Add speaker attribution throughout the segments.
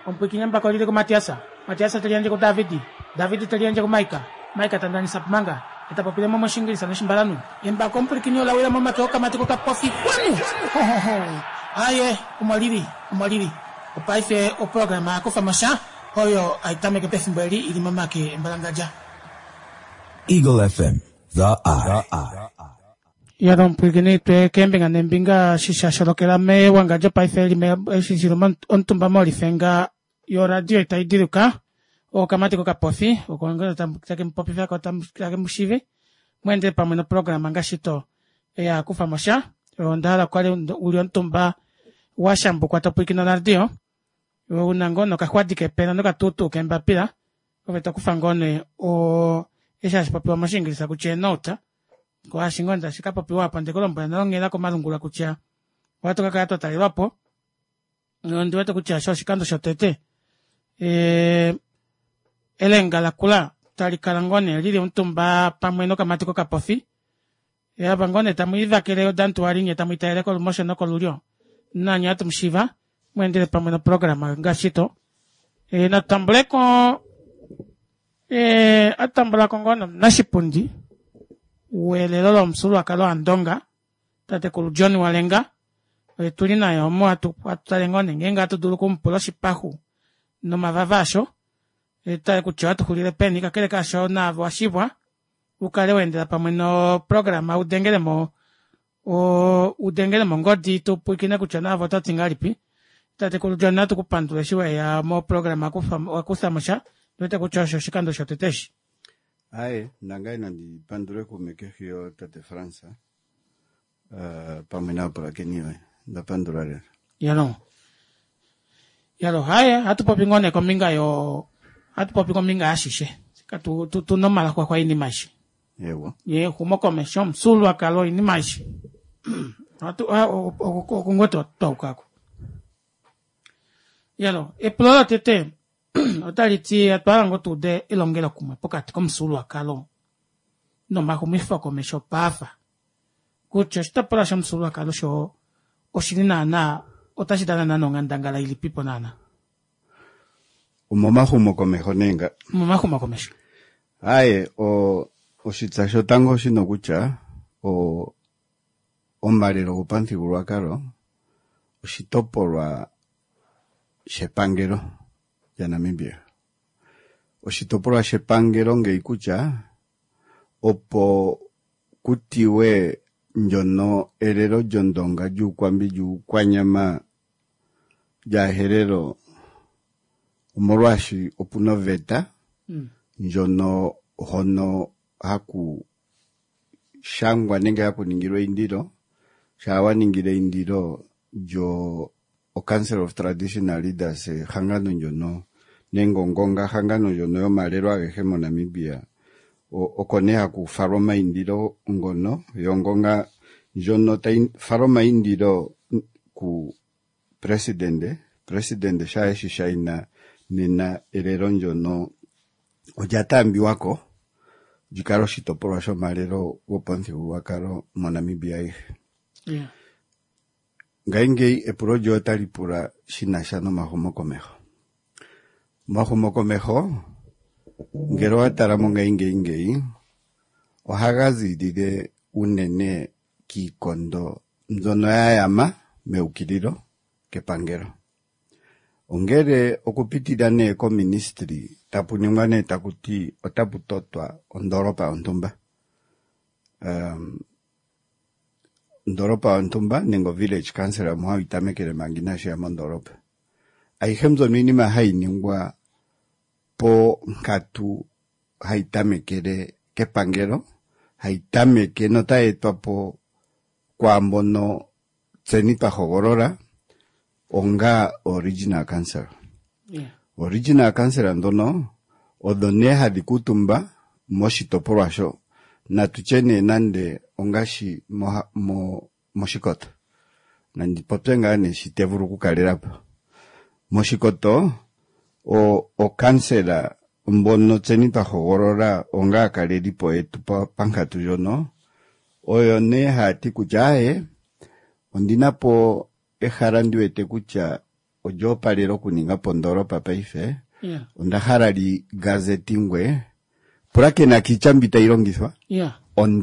Speaker 1: Ompukinya mpaka lile kwa Matiasa talianje kwa David talianje kwa Maika tandani sapmanga itapopile mama shingilisa na shimbalanu imba kompukinya la wela mama toka matiko ka pofi kwanu aye umaliri upaife o programa ko famasha hoyo aitame ke pefimbeli ili mama ke mbalangaja
Speaker 2: Eagle FM the eye
Speaker 1: ya don pulgini te kembinga nembinga shisha shorokela me wangaja paifeli me shishiro ontumba mori fenga yo radio itaidiruka o kamati ko kapofi o konga tamtake mpopi vako tamtake mushive mwende pamwe no programa ngashito ya kufa mosha ondala kwale uli ontumba washambu kwa tapukina na radio unangono kakwadike pena no katutu kembapira oveta kufa ngone o esha papi wa mashingisa kuchenota kwa shingonda shikapapi wapa ndekolomba nalongela ko malungula kucha watu kakato taliwapo ndi watu kucha shoshikando shotete elenga la kula talikalangone lili untumba pamwe no kamati ko kapofi ya bangone tamuiva keleo dantu alinye tamuitaele ko motion no kolulio nanya tumshiva mwendele pamwe no programa ngashito na tambuleko atambula kongono nashipundi welelo msulu akalo andonga tate kulu John Walenga tulina yo mo atalengone ngenga tudulu kumpulo shipahu no mavavasho ita kuchatu kulile peni kakele kasho na washibwa ukale wendela pamwe no programa udengele mo ngodi tupukine kuchana vota tingalipi tate kulu John natu kupandule shiwe ya mo programa kusamusha Nwete kuchosho shikando shoteteshi.
Speaker 3: Ae, nangai nandi pandure kumekehio tate Fransa. Pamina para keniwe. Da pandurare.
Speaker 1: Yalo, haya, hatu popingone kominga yo, hatu popingominga ashishe. Tu no mala kwa ini mashi.
Speaker 3: Yewa.
Speaker 1: Ye, humoko meshom, sulu akalo ini mashi. Hatu, kungoto tokako. Yalo, eplora tete. Otaliti atwarango tude ilongela kuma pokati komsulu akalo no makumifa komesho pafa kucho stapora shamsulu akalo sho oshirina na otashidana na ngandangala ili pipo nana
Speaker 3: umomahu mokomeho nenga
Speaker 1: umomahu mokomesho
Speaker 3: aye oshitsasho tango shino kucha ombalero upanthigulwa akalo oshitopolwa shepangelo ya Namibia. Oshitopolwa shepangelo ngeikucha opo kutiwe njono elelo jondonga jukwambi jukwanyama ja herero omolwashi opuna veta njono hono haku shangwa nenge haku ningirwe indiro shawa ningire indiro jo o Council of Traditional Leaders hangano njono nengongonga hangano njono yo malero agehe mo Namibia okoneha ku faroma indiro ngono yongonga njono faroma indiro ku president shaeshi shaina nina elero njono ojatambi wako jikaro shitopolwa sho malero wopanthigulwakalo mo Namibia
Speaker 1: yeah.
Speaker 3: Ngaingei epurojo talipura shinasha no mahumokomeho. Mahumokomeho, ngero ataramo ngaingei, ohagazi dide unene kikondo nzono ya yama meukiriro kepangero. Ongere okupitidane ko ministry tapuningwane takuti otaputotwa ondoropa ontumba. Ndoropa ontumba nengo village councilor mwa itamekele manginashi ya mondoropa. Aihemzo minima hainingwa po nkatu haitamekele kepangero, haitameke nota etwa po kwa mbono tsenita hogorora onga original councilor.
Speaker 1: Yeah.
Speaker 3: Original councilor ndono odone hadikutumba moshitopolwa sho na tuchene nande ongashi moshikoto nandi potenga ne shitevuru kukalerapo moshikoto o kansela mbono tsenita hogorora onga kaleripo etu pankatu jono oyo ne hati kujae ondinapo ehala ndiwete kucha ojo palero kuninga pondoropa paife.
Speaker 1: Yeah.
Speaker 3: Ondahara li gazeti ngwe. Purake na kichambita ilongithwa.
Speaker 1: Yeah.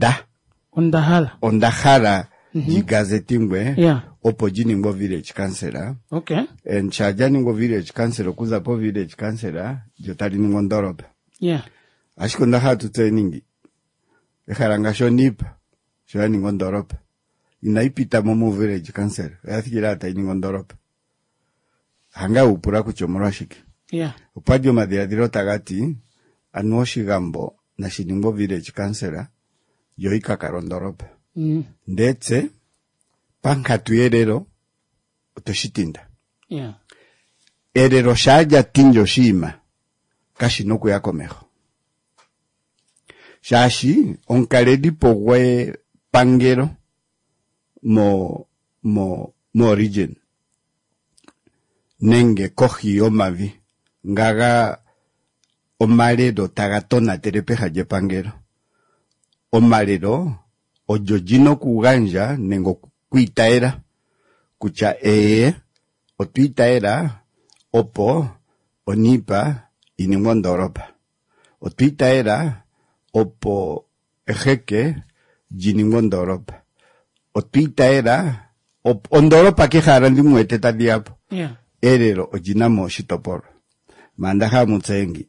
Speaker 3: Ondahara li gazeti ngwe.
Speaker 1: Yeah.
Speaker 3: Opo jiningo village councillor.
Speaker 1: Okay.
Speaker 3: En chaja ningo village councillor kuza po village councillor jotali ningo ndoropa.
Speaker 1: Yeah.
Speaker 3: Ashiko ndahara tutseningi. Eharanga shonipa. Shwa ningo ndoropa. Inaipita momo village councillor. Yathikira ata ningo ndoropa. Hanga upura kuchomorashiki.
Speaker 1: Yeah.
Speaker 3: Upadio madhiadhiro tagati anuoshi gambo na shiningo village councillor yoika karondoropa. Ndetse pankatu erero utoshitinda.
Speaker 1: Yeah.
Speaker 3: Erero shaja tinjo shima kashinoku yako meho. Shashi onkaredi pogwe pangero mo origin. Nenge kohi omavi. Ngaga omaredo tagatona terepeja je pangero. Omaredo ojojino kuganja nengo kuitaera. Kucha otuitaera opo onipa inimondoropa. Otuitaera opo ejeke jinimondoropa. Otuitaera opo ondoropa que jarandi mueteta diapo.
Speaker 1: Yeah.
Speaker 3: Erero ojinamo shitoporo. Mandaha mutsengi.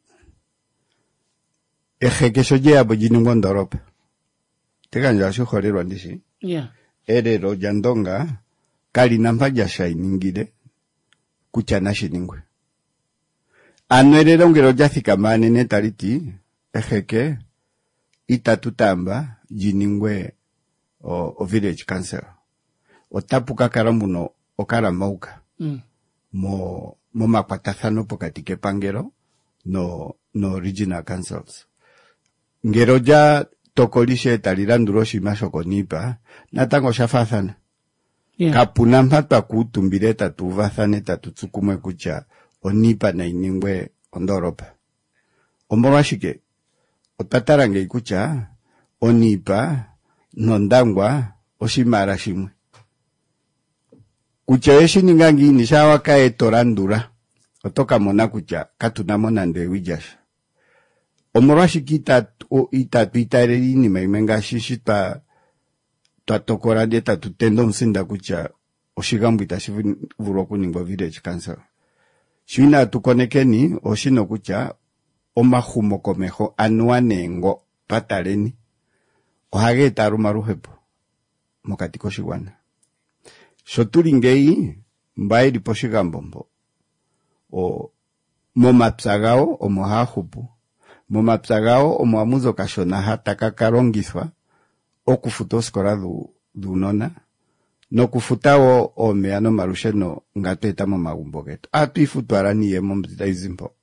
Speaker 3: Ejeke soje abo jinimondoropa. Teganja shu jorero andishi.
Speaker 1: Yeah.
Speaker 3: Erero jandonga kali namba jasha iningide kuchana shiningwe. Erero ngero jathika mane netariti ejeke itatutamba jiningwe o village council. Otapuka karamuno okaramauka. Mo makwatathano pokati ke pangero no regional councils. Ngero ja tokolishe taliranduro shimasho konipa natango shafathana.
Speaker 1: Yeah.
Speaker 3: Kapuna mpatwa kutumbire tatuvathane tatutsukumwe kucha onipa na iningwe ondoropa. Omorashike otatarange ikucha onipa nondangwa oshimara shimwe. Kucha yeshi ningangi nishawa kae torandura. Otoka mona kucha katunamona nde wijasha. Omorashiki itatu itareri ni maimenga shishita twatokora de tatutendo msinda kucha oshigambu itashivu vuroku ningwa village council. Shwina tukonekeni oshino kucha omahumo komeho anuanengo twataleni. Ohage tarumaruhepo mokati koshigwana. Shotulingei mbaili poshigambo momapsagao omohahupu. Momapsagao omoamuzo kashona hataka karongithwa okufuta osikola dunona nokufutawo omeya nomalusheno ngatweta momagumbo getu. Atwifutwala niyemo mbita izimpo.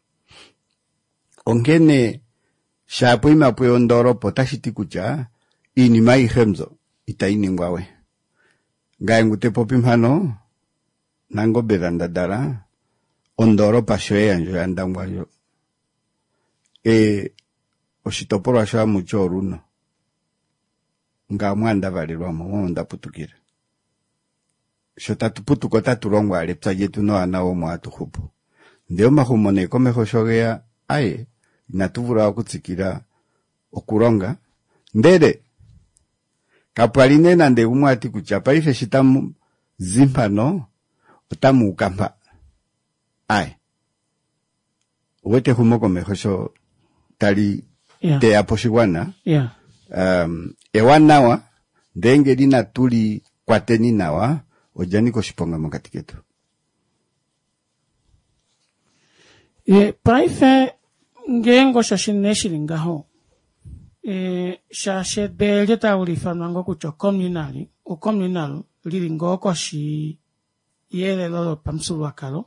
Speaker 3: Onkene shapo imapwe ondoropo tashiti kucha inima ihemzo itainingwawe. Ngaengute popi mpano nango bedandadara ondoropa shoye yanjo yandangwayo. Oshitopolwa sha mucho runo. Nga mwanda valirwa mwanda putukira. Shotatu putuko tatulongwa alepsa jetu no anawo mwatu hupu. Ndeo mahumone komeho shogea aye inatuvura wakutsikira okuronga. Ndede kapwaline nande umwati kuchapa ife shitamu zimpano utamu ukampa. Aye. Uwete humo komeho sho tali te aposhigwana.
Speaker 1: Yeah.
Speaker 3: Ewanawa ndengeri natuli kwateni nawa ojani koshiponga mokati ketu.
Speaker 1: Paife ngengo shashineshilingaho. Shashebelje taulifanwango kucho communali. O communal lilingo koshi yele lolo pamsulu wakalo.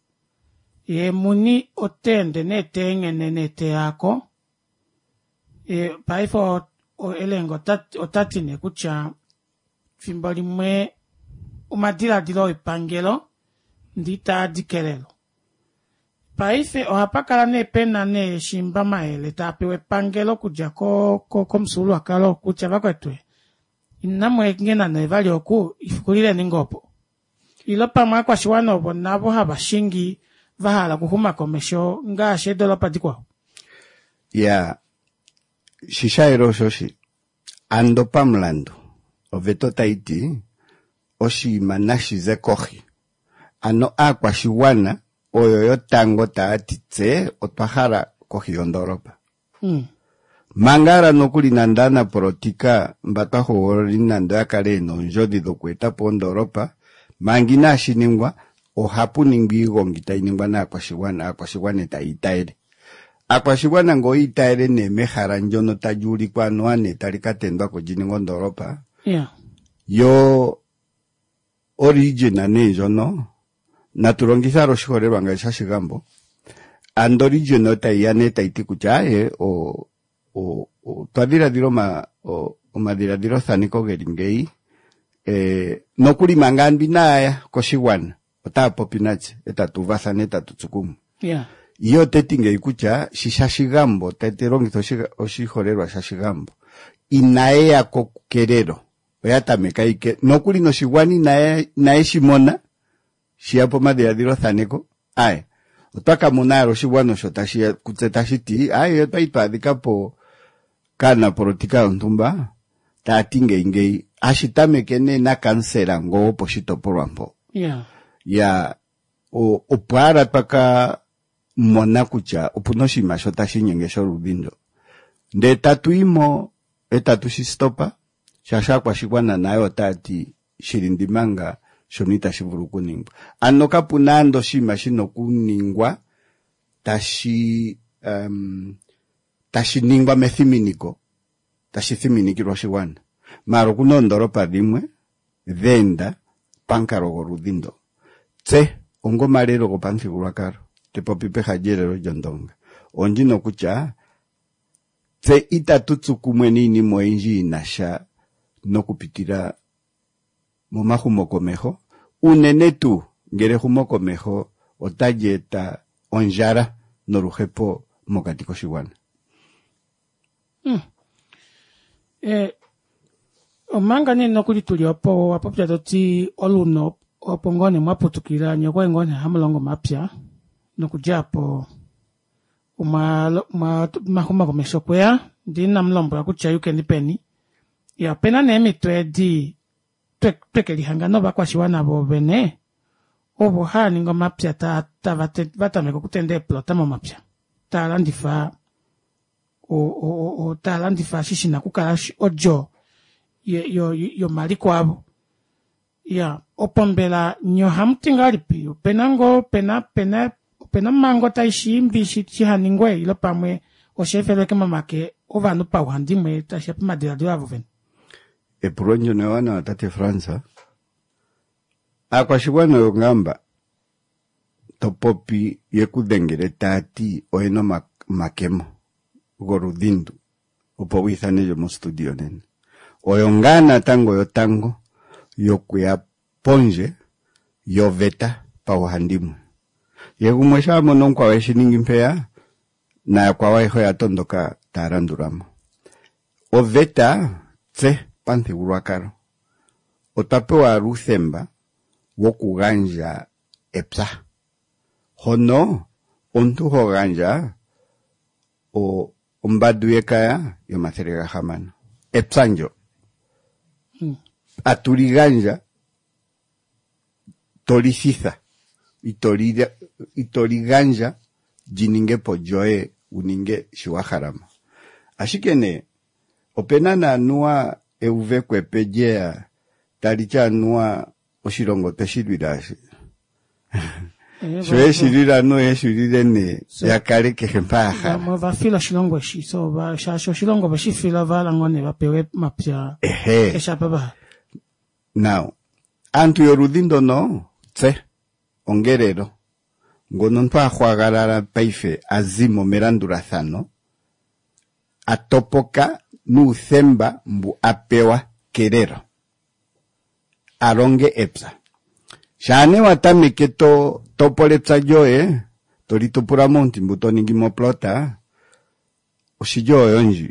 Speaker 1: Muni otende netenge nenete yako. Paife o elengo otatine kucha fimbali mwe umadila dilo ipangelo ndita dikelelo. Paife ohapakala ne pena ne shimba maele tapewe pangelo kuja ko msulu akalo kucha vakwetwe. Inamwe ngena ne vali oku ifukulile ningopo. ilopa mwakwashiwana obo nabo habashingi vahala kuhuma komesho ngashe dolopa dikwa.
Speaker 3: Ya shishairo shoshi ando pamlando oveto taiti oshi manashize kohi ano akwashiwana oyo tango taati tse otwahala kohi yondoropa. Mangara nokuli nandana politika mbata howori nando yakale no njodi dokweta po ndoropa mangina ashiningwa ohapu ningi gongita iningwa na akwashiwana taitaere akwashiwana ngo itaere ne mehara njono tajuli kwa noane talikatendwa ko jiningo ndoropa yo original nejono naturongisa roshihorerwa nga shigambo and original taiyane taitikuchaye twadhiradhiro omadhiradhiro thaniko geli ngei nokuli mangambi naya koshigwana otapopi natse etatuvathana etatutsukumu iyo tetingei kucha shishashigambo taiterongitha oshihorerwa shashigambo inaeya kokerero oyatameka ike nokuli noshigwani nae shimona shiyapo madhiradhiro thaniko otwakamona oshigwano sho kutse tashiti twaitwadhikapo kana politika yontumba tati ngei ashitameke nena kansela ngo poshitopolwa mpo opwara twaka mona kucha opuna oshinima sho tashinyenge sholudhindo nde tatuimo etatushistopa shasha akwashigwana nayo otati shilindimanga shono itashivulu kuningwa ano kapuna ando oshinima shino kuningwa tashiningwa methiminiko tashithiminikirwa oshigwana mara kuna ondoropa dhimwe dhenda pankalo goludhindo tse ongomalelo gopamuthigululwakalo tepopi peha lyelelo lyondonga ondjino kutya tse itatutsukumwe niinima oyindji inasha nokupitila momahumo komeho unene tu ngele humo komeho otalyeta ondjala noluhepo mokati koshigwana.
Speaker 1: Omanga nino kuli tuli opo apopya toti oluno opo ngone mwaputukira nyoko ngone hamulongo mapya nokujapo mahuma komesho kwea ndina mlombo akucha yuke ndipeni ya pena nemitwe di twekelihangano bakwashiwana bo bene obo hani ngo mapya batameko kutende plota mo mapya talandifa o talandifa shishina kukala ojo yo maliko abo ya opombela nyo hamtingalipi penango pena mango taishimbi shihaningwe ilo pamwe oshefelo kemamake ovanu pa uhandimwe tashepa madiradio avo ven
Speaker 3: epulonjo ne wana tate Franza akwashigwana yongamba topopi yekudengere tati oeno makemo gorudindu opo withane yo mo studio nene oyongana tango yokuya ponje yoveta pa uhandimwe yegumwe shamo nonkwa weshiningi mpea na kwa waiho ya tondoka taranduramo oveta tse panthigulwakalo otapewa ruthemba wokuganja epsa hono ontu hoganja ombadu yekaya yomathele gahamano epsanjo atuliganja tolicitha itoliganja jininge po joe uninge shiwaharama ashikene opena na anua euve kwepejea talicha anua oshilongo teshilwirashi shwe shirira no yeshirire ne yakale kehempaha
Speaker 1: mwa fila shilongo shi so ba shasho shilongo ba shifila vala ngone bapewe mapya kesha baba
Speaker 3: now antu yorudindo no tse ongerero ngono ntwa khwagarara paife azimo merandurathano atopoka nuthemba mbu apewa kerero alonge epsa shane watamike topolepsa joe tolitupura monti mbuto ningi moplota oshijo yonji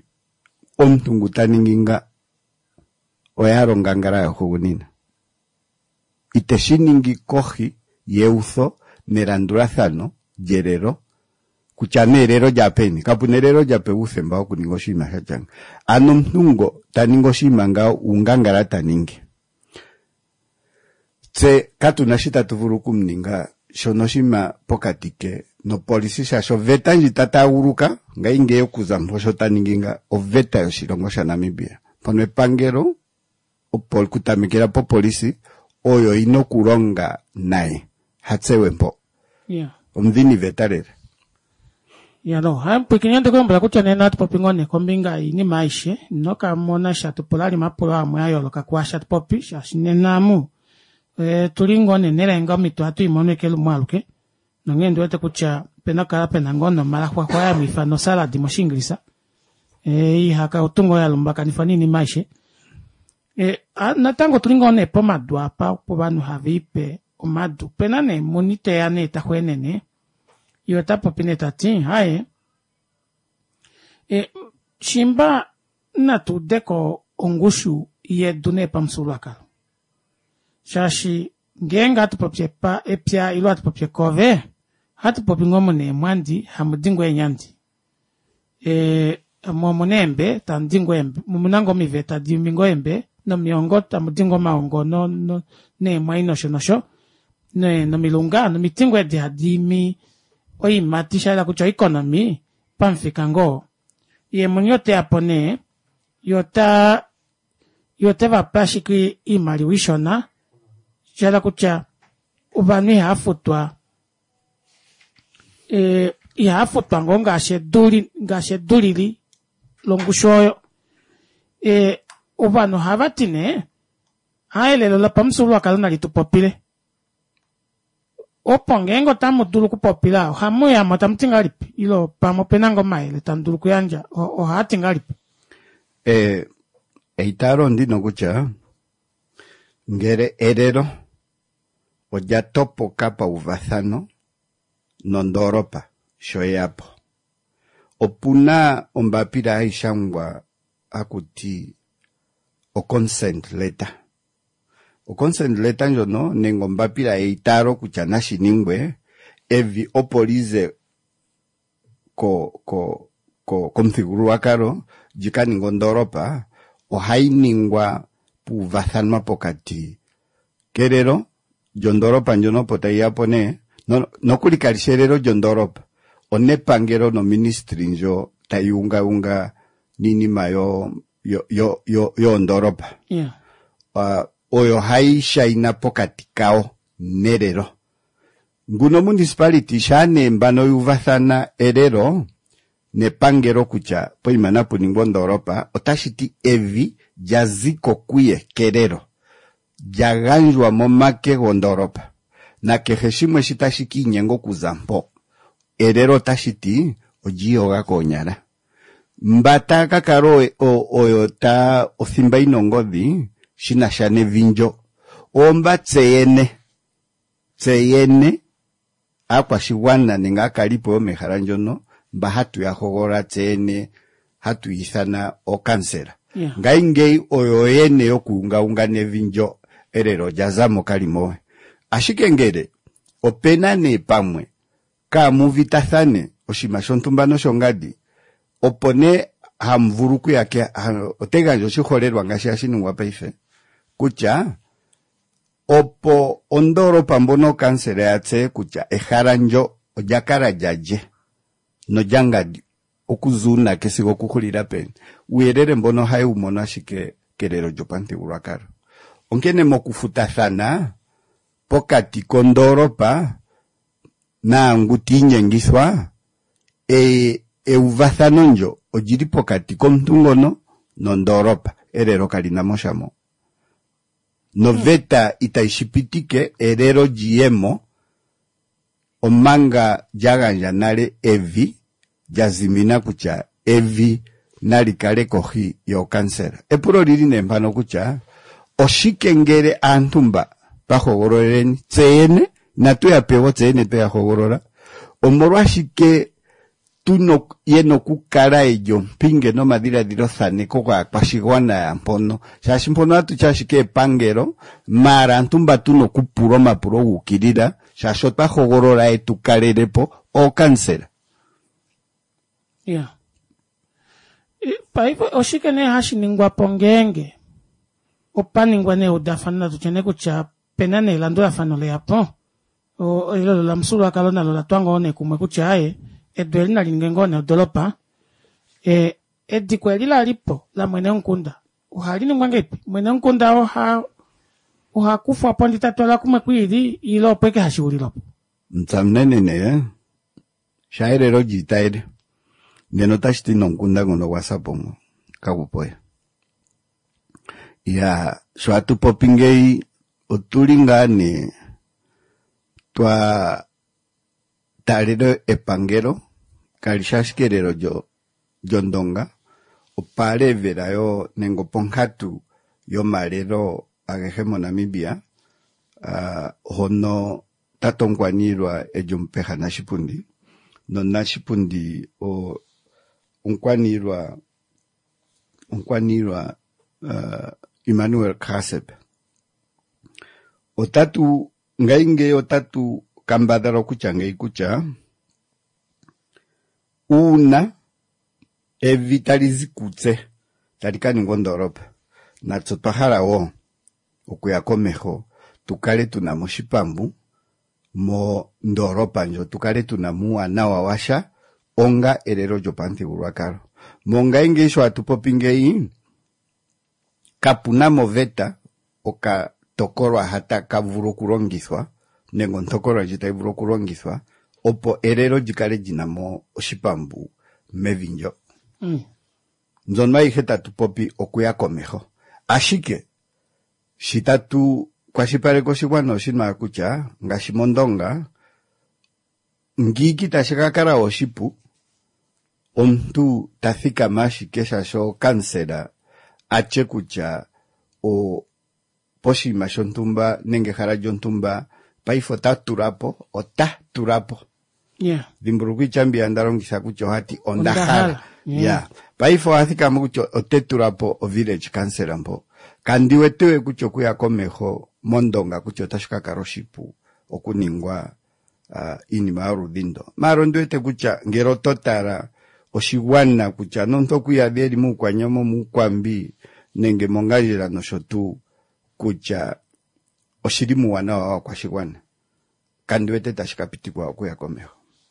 Speaker 3: omtungu taninginga oyaro ngangara yohugunina iteshiningi kohi yeuzo nerandurazano yerero kuchanerero japeni kapunerero japeuse mbao kuningo shima shachanga ano mtungo taningo shima ngao ungangara taningi tse katunashita tuvuruku mninga shonoshima pokatike no polisi shasho veta njitata uruka nga ingeyo kuzamposho taninginga oveta yoshilongo sha Namibia pono epangelo opol kutamikira po polisi oyo inokulonga naye hatsewempo omdhini vetarere
Speaker 1: no pikinyende kombla kuchonena tupopingone kombinga ini maishe noka mona shatu polari mapolo amwe ayoloka kwa shatu popi shashinenamu tulingone nelenga mitu atu imonekelu mwaluke nongendo wete kucha penakala penangono mala kwa ya mifano saladi moshingilisa haka utungo ya lumbaka nifanini maishe natango tulingone po madwa pa po banu havipe o madu penane monite ya neta kwenene yota popineta tin hae chimba natu deko ongushu ye dune pamsulaka shashi ngenga atu popye pa epya ilo atu popye kove hatu popingomo ne mwandi hamudingo enyandi mwomonembe tandingo embe mumunango miveta dimingo embe no miongota mudingo maongo no ne mwaino shonosho no milunga no mitingo edi hadimi oi matisha la kucho economy pamfikango ye munyote apone yota va pashiki imali wishona chala kucha ubani hafutwa ya hafutwa ngonga gashe dulili longushoyo ubano havatine haelelo la pamsulu akalona litupopile opongengo tamudulu kupopila hamu ya matamtingalipi ilo pamopenango maile tandulu kuyanja o hatingalipi
Speaker 3: eitaro ndino kucha ngere erero oja topo kapa uvathano nondoropa shoyapo opuna ombapira aishangwa akuti o consent letter njono nengo mbapira eitaro kuchana shiningwe evi opolize ko mthiguru wakaro jikani ngondoropa o hainingwa puvathanwa pokati kerero jondoropa njono pota yapone no kulikalishero jondoropa onepangero no ministry njo tayunga nini mayo yo ndoropa oyo haisha ina pokati kao nerero nguno municipality shane mbano yuvathana erero nepangero kucha poimana puningo ndoropa otashiti evi jaziko kuye kerero jaganjwa momake gondoropa na keheshimwe shitashiki nyengo kuzampo erero tashiti ojioga konyara mbata kakaro oyo ta othimba inongodhi shina shane vinjo omba tseyene akwa shiwana ninga kalipo meharanjono mba hatu ya hogora tseyene hatu ithana o kansera ngaingei oyo yene yokuunga nevinjo erero jazamo kalimowe ashikengere opena ne pamwe ka muvitathane oshimashontumbano shongadi opone hamvuruku yake oteganjo shiholerwa ngashi ashinungwa paife kucha opo ondoropa mbono kansere yatse kucha eharanjo ojakara jaje no jangadi okuzuna kesigo kukulira peni uyerere mbono haye umono ashike kerero jopantigulwakaro onkene mokufutathana pokati kondoropa na ngutinyengiswa uvathano njo ojiri pokati komtungono nondoropa erero kalina moshamo noveta itaishipitike erero jiemo omanga jaganja nale evi jazimina kucha evi nali kale kohi yo kansera epuro lili nempano kucha oshikengere antumba pahogororeni tsene natu ya pewo tsene pe ya hogorora omorwa shike tuno yeno kukala ejo mpinge no madhiladhilo thaneko kwa kwashigwana ya mpono shashi mpono atu chashike epangelo mara ntumba tuno kupuro mapuro gukirira shasho twahogorola etukalerepo okansela.
Speaker 1: Yeah. Paipo oshikene hashiningwa pongenge opaningwa ne udafana tuchene kucha penane landula fanole yapo o ilo la msulu akalona lo la twanga one kumwe kucha aye edwelina lingengone odolopa edikwelila lipo la mwene nkunda uhalini mwangepi mwene nkunda oha kufu apondi tatola kumwe kwili ilo peke hashiulilopo
Speaker 3: mtsamnene ne shaire roji taire neno tashiti nkunda ngono wasapongo kagupoya ya swatu popingei otulingane twa talero epangero kalishashkerero jo ndonga opale verayo nengo ponhatu yo malero agehemo Namibia hono tatongwanirwa ejumpeha nashipundi no nashipundi o unkwanirwa Emmanuel Kasep otatu ngainge otatu kambadaro kucha ngai kucha una evitalizi kutse talikani ngondoropa na tsotohala wo okuyakomeho tukale tuna moshipambu mo ndoropa njo tukale tuna muwana wawasha onga erero jopanthigulwakalo mongainge isho atupopingei kapuna moveta oka tokorwa hata kavuru kulongithwa nengo ntokorwa jitaivuru kulongithwa opo erero jikale jinamo oshipambu mevinjo. Nzonwa ihe tatu popi okuya komeho ashike shitatu kwa shipareko shigwana oshinwa kucha ngashi mondonga ngiki tashikakala oshipu omuntu tathikama ashike shasho kansela ache kucha o poshima shontumba nenge hala jontumba paifo taturapo otaturapo
Speaker 1: yeah
Speaker 3: dhimburu kwichambi andalongisa kucho hati ondahala yeah paifo hathikama kucho oteturapo o village councilor mpo kandiwetewe kucho kuya komeho mondonga kucho tashikakala oshipu okuningwa inima oludhindo maro ndiwete kucha ngero totala oshigwana kucha nonto kuyadheli mukwanyamo mukwambi nenge mongajila noshotu kucha oshilimu wana wa kwa shigwana kandiwete tashikapitikwa okuya komeho.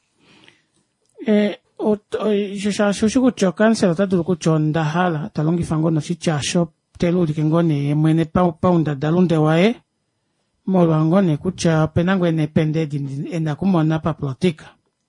Speaker 1: Shushu kucho kansela tatu kucho ndahala talongi fangono shichasho telu likengone mwene paunda dalunde wae molwangone kucha penangwe ne pendedi ena kumona pa plotika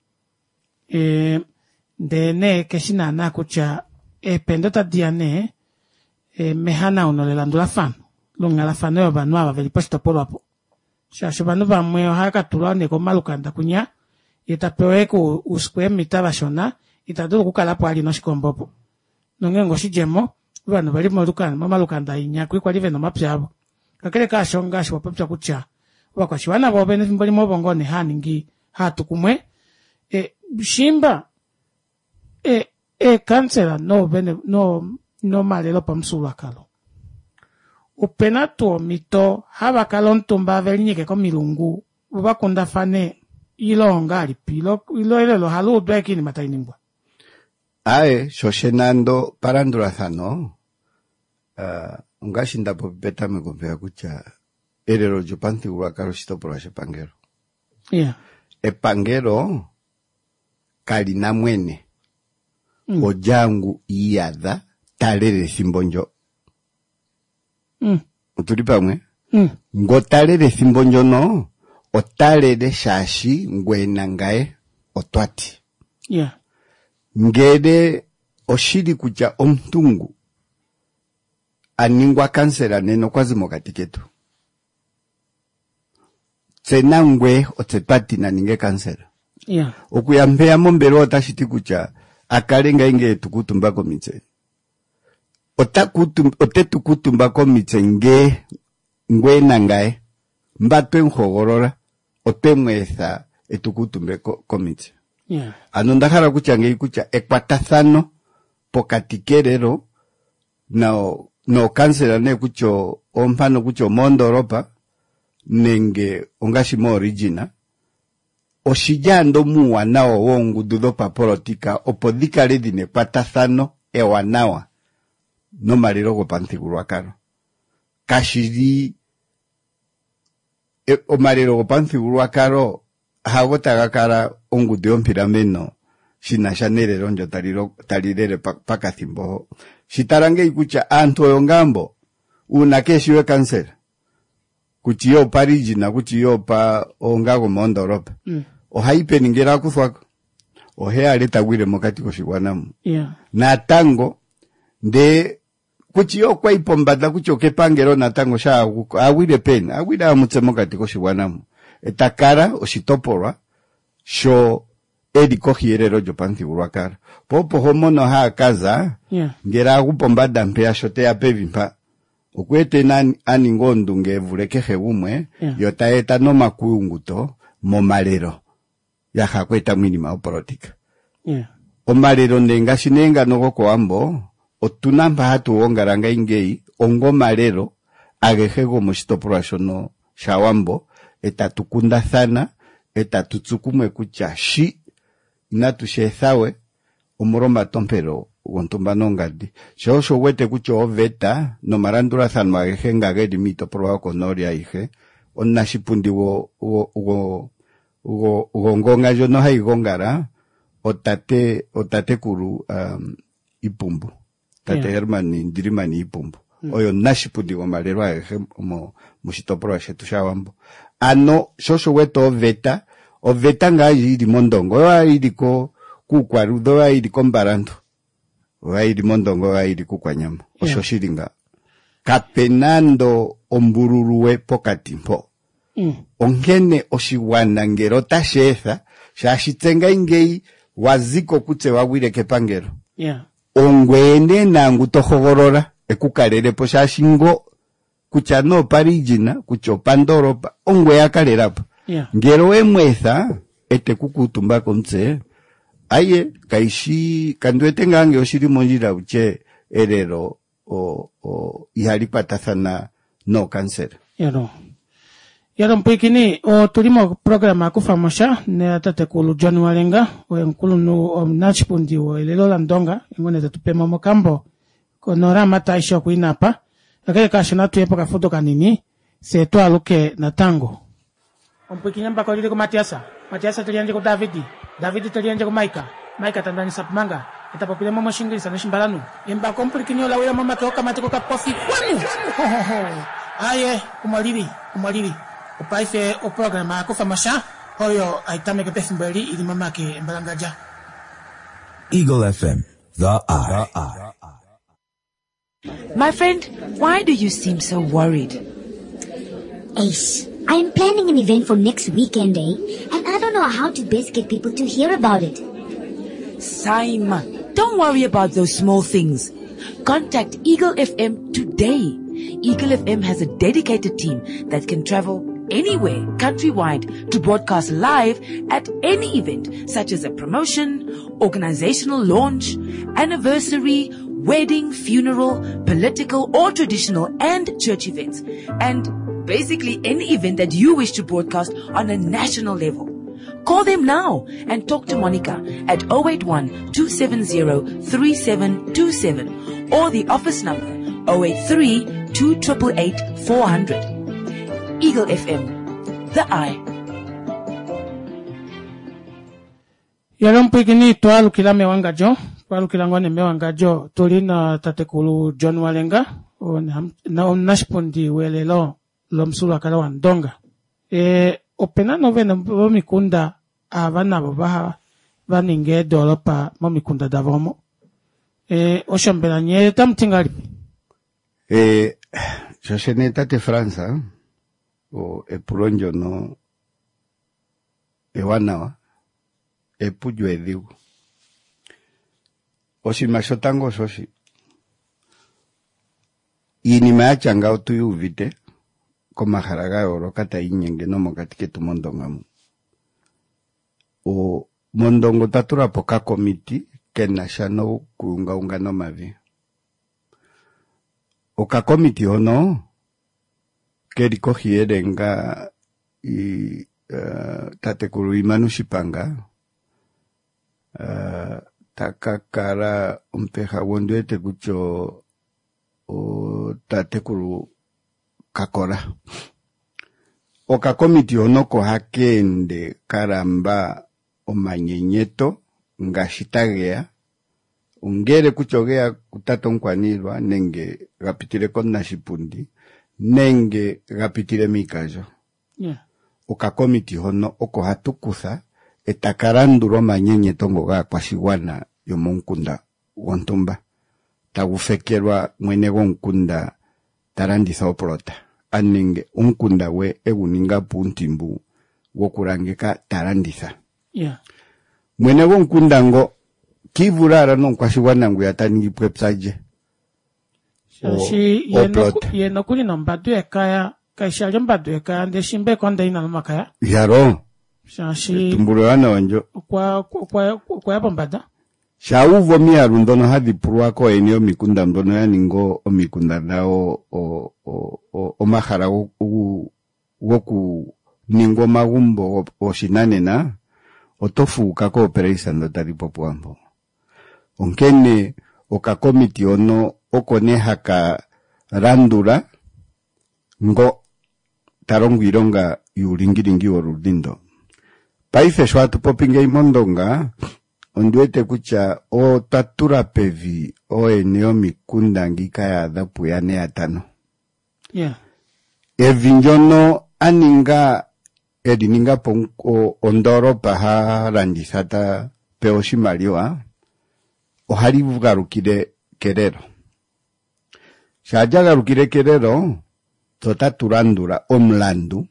Speaker 1: ndene keshina na kucha pendota diane mehana unolelandula fano lungala fano yo banwa baveli posto polo apo shasho banu bamwe haka tulane ko malukanda kunya itapewe ku uskwe mitaba shona itadulu kukala po ali no shikombopo nongengo shijemo bano bali malukanda inya kwi kwa live no mapyabo kakele ka shonga shwa papya kucha wakashwana bobe ne mbali mobongone haningi hatu kumwe shimba kansela no bene no malelo pamsulu akalo upenato mito haba kalontumba velinye ko milungu ubakunda fane ilonga alipilo ilo halu dweki ni matainimbwa
Speaker 3: ae shoshenando parandurathano ungashinda po beta me konfea kucha erero jopanthigulwakalo shitopolwa shepangelo
Speaker 1: yeah
Speaker 3: epangelo kalina mwene ojangu iyadha talere thimbonjo utuli pamwe ngotalere thimbonjo no otalere shashi ngwena ngae otwati
Speaker 1: yeah
Speaker 3: ngede oshiri kucha omtungu aningwa kansela neno kwazi mokatiketu tsenangwe otsetwati na ninge kansela
Speaker 1: yeah
Speaker 3: okuyambea mombero otashiti kucha akalenga inge tukutumba komitse otetukutumba komitse ngwena ngae mbatwe nhogorora otemwetha etukutumbe komitse
Speaker 1: Yeah.
Speaker 3: Ano ndakhala kutya ngei kutya ekwatathano pokati kerero no kansela ne kutyo ompano kutyo mondoropa nenge ongashi mo origina oshijando muwanawa wongudu dhopa politika opo dhikale dhine ekwatathano ewanawa nomalero gopanthigululwakalo kashili omalero gopanthigululwakalo hago taga kala ongudu yompirameno shinasha nelero njo talilele pakathimbo shitarange kutya aantu oyo ngambo una keshiwe kansela kuti yo parijina kuti yo pa ongago mondoropa ohaipe ningera kuthwako ohe leta gwire mokati koshigwanamu natango nde kuti yo kwa ipombada kuti okepangelo natango sha awire peni awire amutse mokati koshigwanamu etakara oshitopolwa sho edikohierero jopanthigulwakalo popo homono hakaza ngera akupombada mpeya shote ya pevimpa okwete aningo ndunge evuleke gumwe yotaeta nomakuyunguto momalero yaha kweta mwinima opolitika omalero ndenga shinenga nogo kowambo otuna mpa hatu ongaranga ingei ongo malero agehego moshitopolwa shono shawambo etatukundathana etatutsukumwe kutya shi inatushethawe omuromba tompero gontumba nongadi shosho wete kutyo oveta no marandulathano agehe ngagedi mitopolwa konoria ihe onashipundi go ngonga jono haigongara otate kuru Ipumbu tate Hermani Ndirimani Ipumbu oyo nashipundi go malero agehe mushitopolwa shetu shawambo ano shosho wete oveta ngaji ili mondongo ili ko kukwarudo ili ko mbaranto ili mondongo ili kukwanyama osho shilinga kapenando ombururuwe pokati mpo onkene oshigwana ngero tashetha shashitenga ingei waziko kutse wawire kepangelo ongwene nangu tohogorora ekukalelepo shashingo kucha no parijina kucho pandoropa ongwe yakalelapo ngero emwetha ete kukutumba kontse aye kaishi kanduete ngange oshiri monjira uche erero ihali patathana no kansela
Speaker 1: yaro mpikini tulimo programa kufamosha ne atate kulu John Walenga wenkulu no nachipundi wo elelo landonga ngone zatupema mokambo konora mata isho kuinapa akale kashona tuyepo kafoto kanini se to aluke na tango mpikini mbako lile ko Matiasa tulianje ko David tulianje ko Maika tandani sapmanga itapopile momo shingisa na shimbalanu imba komplikini ola weya mama ko kamate ko kapofi kwanu aye kumalibi upaife o programa kufamasha hoyo aitame ke pesimbeli ili mama ke mbalangaja
Speaker 2: Eagle FM, the eye.
Speaker 4: My friend, why do you seem so worried?
Speaker 5: Ace, I am planning an event for next weekend, and I don't know how to best get people to hear about it.
Speaker 4: Saima, don't worry about those small things. Contact Eagle FM today. Eagle FM has a dedicated team that can travel anywhere countrywide to broadcast live at any event, such as a promotion, organizational launch, anniversary, wedding, funeral, political or traditional and church events, and basically any event that you wish to broadcast on a national level. Call them now and talk to Monica at 081-270-3727 or the office number 083-288-400. Eagle FM, the eye.
Speaker 1: Yalompikini tualu kila mewangajo, tualu kila ngone mewangajo, tulina tatekulu John Walenga, na nashipundi welelo lomsula kala wandonga. Opena novena momikunda abana babaha baninge dolopa momikunda davomo. Oshambela nye tamtingali.
Speaker 3: Shosheneta te Fransa, o epulonjo no ewanawa, epujo edigu. Oshi mashotango shoshi. Inimeachanga otuyu uvite, komaharaga oro kata inyenge no mokatike tumondongamu. O mondongo tatulapo kakomiti kenasha no kuungaunga nomavi. Okakomiti hono keli kohi yelenga tatekulu Imanu Shipanga takakala ompeha wonduete kucho tatekulu Kakola. Okakomiti hono ko hakende karamba omanyenyeto ngashitagea ungere kuchogea kutato nkwanilwa nenge gapitile konna shipundi nenge gapitile mikajo.
Speaker 1: Yeah.
Speaker 3: Okakomiti hono oko hatukutha etakarandulwa omanyenyeto ngoga kwashigwana yomonkunda wontumba tagufekelwa mwene gonkunda taranditha oplota anenge onkunda we eguninga puntimbu wokurangika taranditha.
Speaker 1: Yeah.
Speaker 3: Mwene gonkunda ngo kivulala nonkwashigwana ngu yataningi pwepsaje.
Speaker 1: Shashi yeno kuli nombadu ekaya kaishali mbadu ekaya ndeshimbe konda ina nomakaya.
Speaker 3: Yaro.
Speaker 1: Shashi
Speaker 3: tumbulwana wanjo.
Speaker 1: Kwa yapo mbada.
Speaker 3: Shauvo miaru ndono hadi pruwako eneo mikunda ndono ya ningo omikunda nao omahara woku ningo magumbo oshinanena otofuuka ko operesa ndo tali popuambo. Onkene okakomiti ono okone haka randura ngo tarongo ironga yuringiringi orudindo. Paife shwatu popinga imondonga onduete kucha o tatura pevi o eneo mikunda ngika ya dhapu ya neatano.
Speaker 1: Yeah.
Speaker 3: Evinjono aninga edininga ponko ondoro paha randisata peoshimaliwa ohari bugarukire kerero. Shaja garukire kerero totaturandura omlandu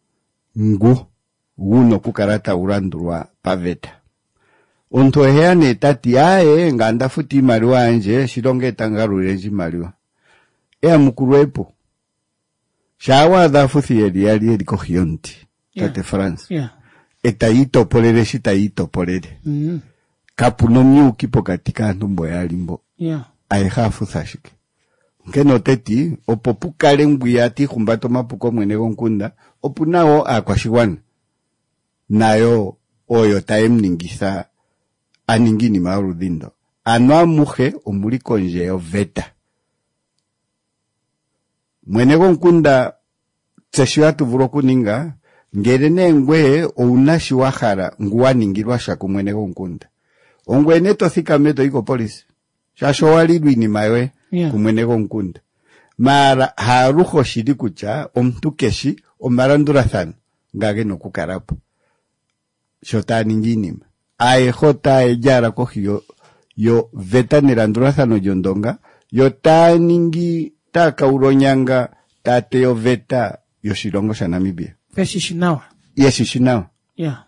Speaker 3: guno kukarata urandurwa paveta. Onto heane tati ae nganda futi mariwa anje shironge tangarureji mariwa. Ea mukuruepo. Shawa da futhi yali kohionti. Tate France.
Speaker 1: Yeah.
Speaker 3: Eta ito polere shita ito polere. Kapunomi ukipo katika ndumbo ya limbo.
Speaker 1: Yeah.
Speaker 3: Aiha futhashike. Nkeno teti opopukale mbuyati kumbato mapuko mwene gonkunda opunao akwashigwana. Nayo oyo taem ningisa aningini marudindo. Anwa muhe omuli konje veta. Mwene gonkunda tseshiwatu vuroku ninga ngerene ngwe ounashi wahara nguwa ningirwa shaku mwene gonkunda. Ongwe neto thika meto iko polisi. Shasho walidwi ni mawe kumwene gonkunda. Mara haruho shidi kucha omtukeshi omarandura thano ngage no kukarapo. Shota ningini aejota ejara kohi yo veta nirandura thano yondonga yo ta ningi ta kauronyanga ta teo veta yo shirongo sha Namibia.
Speaker 1: Shishinawa.
Speaker 3: Yes, Shishinawa.
Speaker 1: Yeah.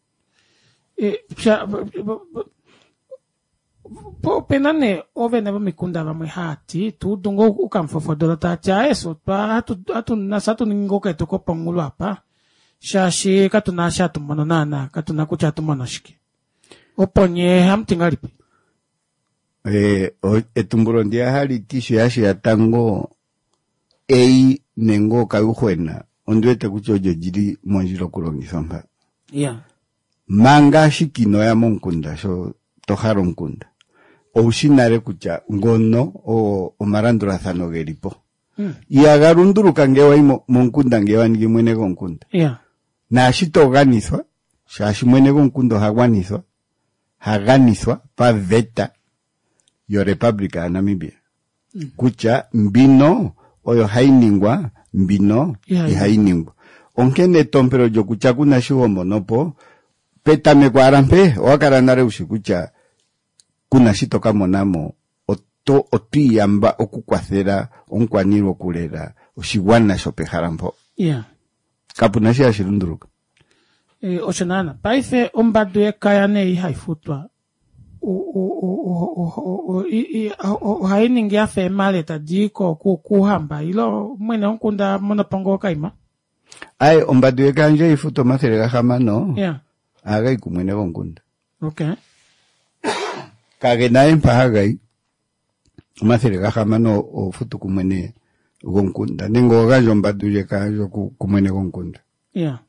Speaker 1: Penane ove neba mikunda ba mwihati tu dungo ukamfofodolo ta cha eso pa atu nasatu ningo ka toko pangulu apa shashi katuna shatu mononana katuna kucha tu monoshiki oponye hamtingalipi
Speaker 3: etumburo ndia hali tishu yashi ya tango nengo kayuhwena onduete kuchojo jiri monjiro kulongisomba.
Speaker 1: Yeah.
Speaker 3: Manga shikino ya monkunda so toharo nkunda oushinare kucha ngono o marandura thano geripo. Iagarunduru kangewa imo monkunda ngewa nigi mwene gonkunda.
Speaker 1: Yeah.
Speaker 3: Na ashito organizwa shashi mwene gonkundo haganizwa pa veta yo Republika ya Namibia. Kucha mbino oyo hainingwa mbino hainingwa. Onkene tompero yo kucha kuna shiho monopo petame kwa arampe wakaranare ushikucha kuna shitoka monamo otuyamba okukwathera onkwaniro kulera oshigwana shopeharampo.
Speaker 1: Yeah.
Speaker 3: Kapunashi ashirunduruka.
Speaker 1: Oshanana paife ombadu ekayane haifutwa hainingi afe maleta diko kuhamba ilo mwene onkunda monopongo kaima.
Speaker 3: Ai ombadu ekanje ifutwa maserega hamano.
Speaker 1: Yeah.
Speaker 3: Aga ikumwene gonkunda.
Speaker 1: Okay.
Speaker 3: Kage na empahagai. Masiri kahamano o futu kumene gonkunda. Ningo gajo mbaduje kajo kumene gonkunda.
Speaker 1: Yeah.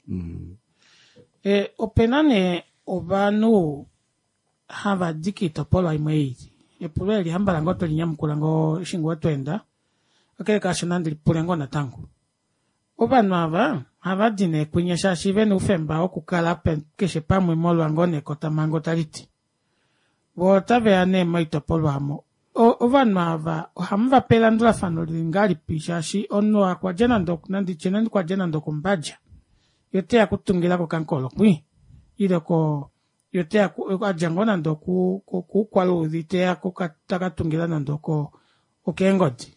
Speaker 1: Openane obanu hava dikito polo imweiti. Epuleli hambala ngoto linyamkulango shingo twenda. Okele kashonandi pulengo na tangu. Obanu hava dine kwenyesha shivene ufemba okukala pen keshe pamwe molo angone kota mango taliti. Wotave ane maito polo hamo. Ovanu hamva pela ndula fano lingali pishashi ono akwa jena ndoku nandi chenandi kwa jena ndoku mbaja. Yote ya kutungira ko kankolo kwi. Ile ko yote ya ajangona ndoku kwalo udite ya kukataka tungira nandoko okengodi.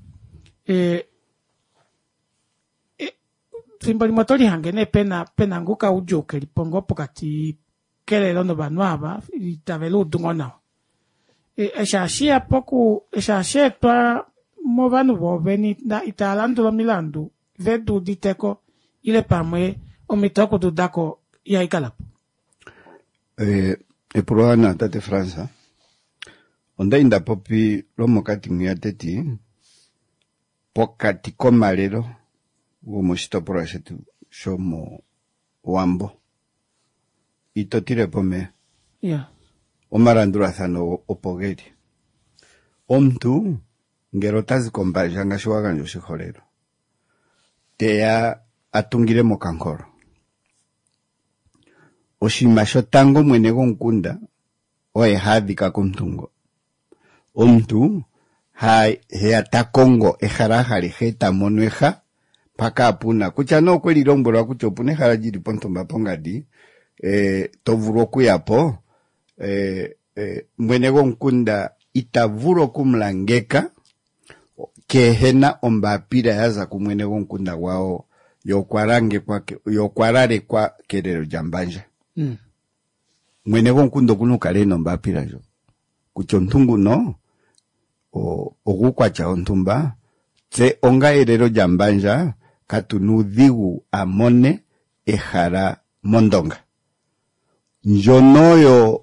Speaker 1: Simbali motori hangene pena nguka ujoke lipongo pokati kele lono banwaba itavelu dungona. Eshashia poku eshashia twa movanu boveni na italandu milandu vedu diteko ile pamwe omitoko dudako ya ikalapu.
Speaker 3: Epuroana tate Fransa. Onda inda popi lomo kati nguyateti pokati komalero umoshito projetu shomo wambo. Itotire pome.
Speaker 1: Yeah.
Speaker 3: Omarandura thano opogeri. Omtu ngero tazi kombaja ngashiwaga njoshikholero. Teya atungire mokankoro. Oshimasho tango mwene gonkunda oe hadhika komtungo. Omtu he atakongo eharahari heta monueha paka apuna. Kucha no kweli rombora kucho pune harajiri pontomba pongadi tovuro kuyapo mwene gonkunda itavuro kumlangeka kehena ombapira yaza kumwene gonkunda wao yokwarare kwa kerero jambanja. Mwene gonkunda kunuka leno mbapira jo. Kucho ntungu no ogukwacha ontumba tse onga erero jambanja katunudhigu amone ehara mondonga. Njonoyo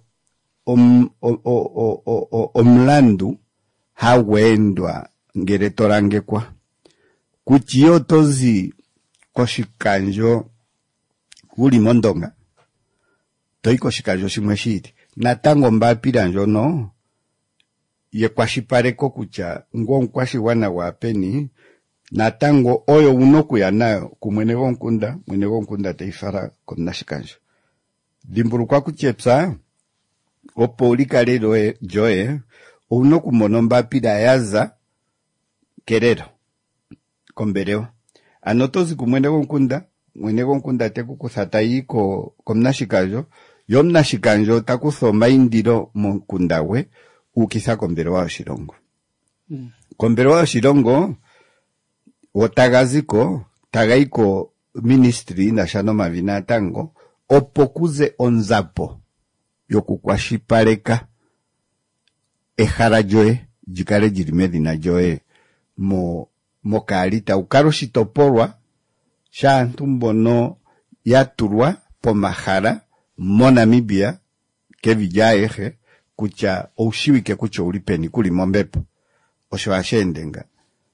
Speaker 3: omlandu hawendwa ngere torangekwa. Kuchiyo tozi koshikanjo uli mondonga. Toi koshikanjo shimweshiri. Natango mbapira njono ye kwashipareko kucha ngonkwasi wana wapeni natango oyo unoku ya nayo kumwene gonkunda teifara komnashikanjo. Dimburu kwa kuchepsa opo ulikalero joe unoku monomba pida yaza kerero kombereo. Anotozi kumwene gonkunda teku kuthata yiko komnashikanjo yomnashikanjo takuthoma indiro monkundawe ukitha kombero wa shirongo. Kombero wa shirongo otagaziko tagaiko ministry na shano mavina tango opokuze onzapo yokukwashipaleka ehara joe jikale jirimedi na joe mo kalita ukaro shitopolwa shantu mbono yaturwa pomahara mo Namibia kevijaehe kucha oshiwike kucho ulipeni kuli mombepo osho ashendenga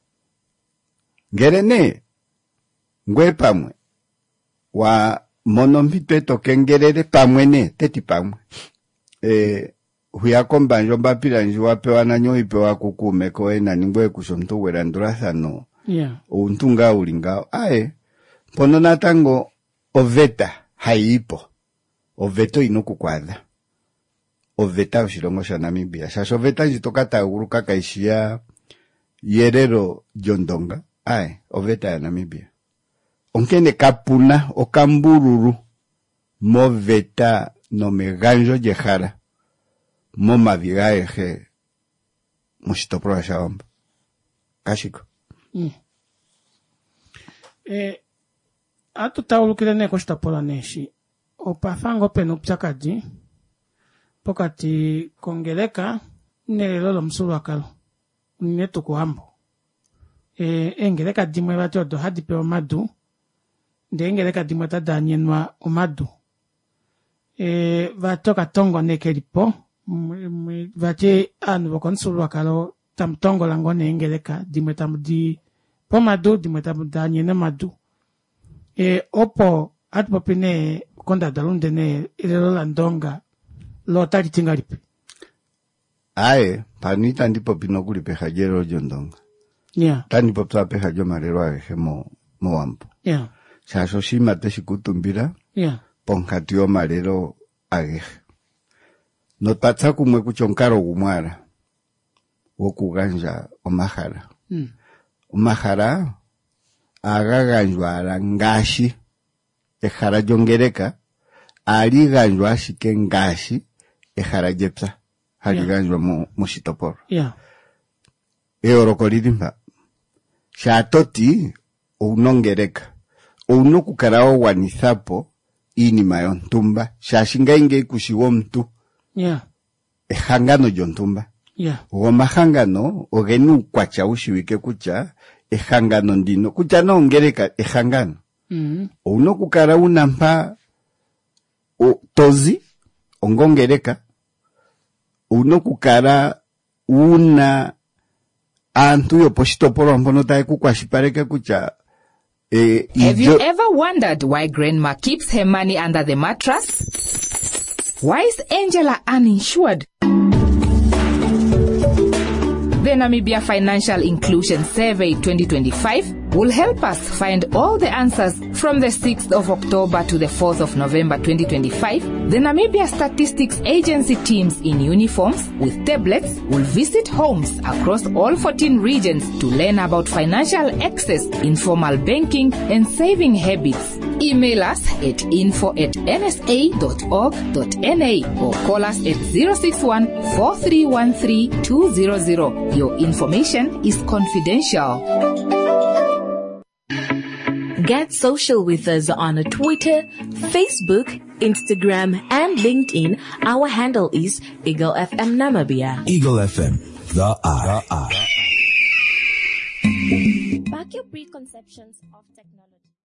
Speaker 3: ngerene ngwe pamwe wa mono mpito etoke ngerere pamwe ne teti pamwe huyakomba njomba pila njiwa pewa na nyo ipewa kukume koe na ningwe kushontu wera ndurathano untunga ulinga pono natango oveta haipo oveto inoku kwadha oveta ushilongo sha Namibia shasho oveta njitoka tauruka kaishia yerero jondonga oveta ya Namibia onkene kapuna okambururu moveta no meganjo jehara mo mavigaeje mushitopro shaomba kashiko.
Speaker 1: Atu taulukile neko shitapola neshi opafango peno pchakaji pokati kongeleka nelelo msulu akalo netu kuhambo engeleka dimwe batodo hadipe omadu nde engeleka dimwe tadanyenwa omadu vatoka tongo nekelipo, vate anu wakonsulu wakalo tam tongo lango ne ingeleka, dimetamu di pomadu, dimetamu da nyene madu. Opo, atupopine konda dalunde ne ilelo landonga, lo tari tingalipi.
Speaker 3: Ae, panita ndipo pinokulipe hajero jondonga.
Speaker 1: Yeah.
Speaker 3: Tani popsa pe hajo marero ageje moampo.
Speaker 1: Yeah.
Speaker 3: Shaso shima te shikutumbira.
Speaker 1: Yeah.
Speaker 3: Ponkatio marero ageje. No tatsa kumwe kuchonkaro gumara. Wokuganja omahara. Omahara agaganjwa arangashi. Ejara jongereka. Ali ganjwa shike ngashi. Ejara jepsa. Hali ganjwa moshitoporo.
Speaker 1: Yeah.
Speaker 3: Orokoridimba. Shatoti unongereka. Unokukarao wanizapo inima yontumba. Shashinga inge kushiwo mtu.
Speaker 1: Yeah.
Speaker 3: Ehangano yontumba.
Speaker 1: Yeah.
Speaker 3: Mahangano ogenu kwacha ushiwike kucha ehangano ndino. Kucha no ongereka ehangano. Unokukara unampa tozi ongongereka. Unokukara una antu yo poshitoporo mpono tae kukwashipareke kucha.
Speaker 6: Have you ever wondered why Grandma keeps her money under the mattress? Why is Angela uninsured? The Namibia Financial Inclusion Survey 2025 will help us find all the answers from the 6th of October to the 4th of November 2025. The Namibia Statistics Agency teams in uniforms with tablets will visit homes across all 14 regions to learn about financial access, informal banking, and saving habits. Email us at info@nsa.org.na or call us at 061-4313-200. Your information is confidential.
Speaker 4: Get social with us on Twitter, Facebook, Instagram, and LinkedIn. Our handle is Eagle FM Namibia.
Speaker 2: Eagle FM, the eye.
Speaker 7: Back your preconceptions of technology.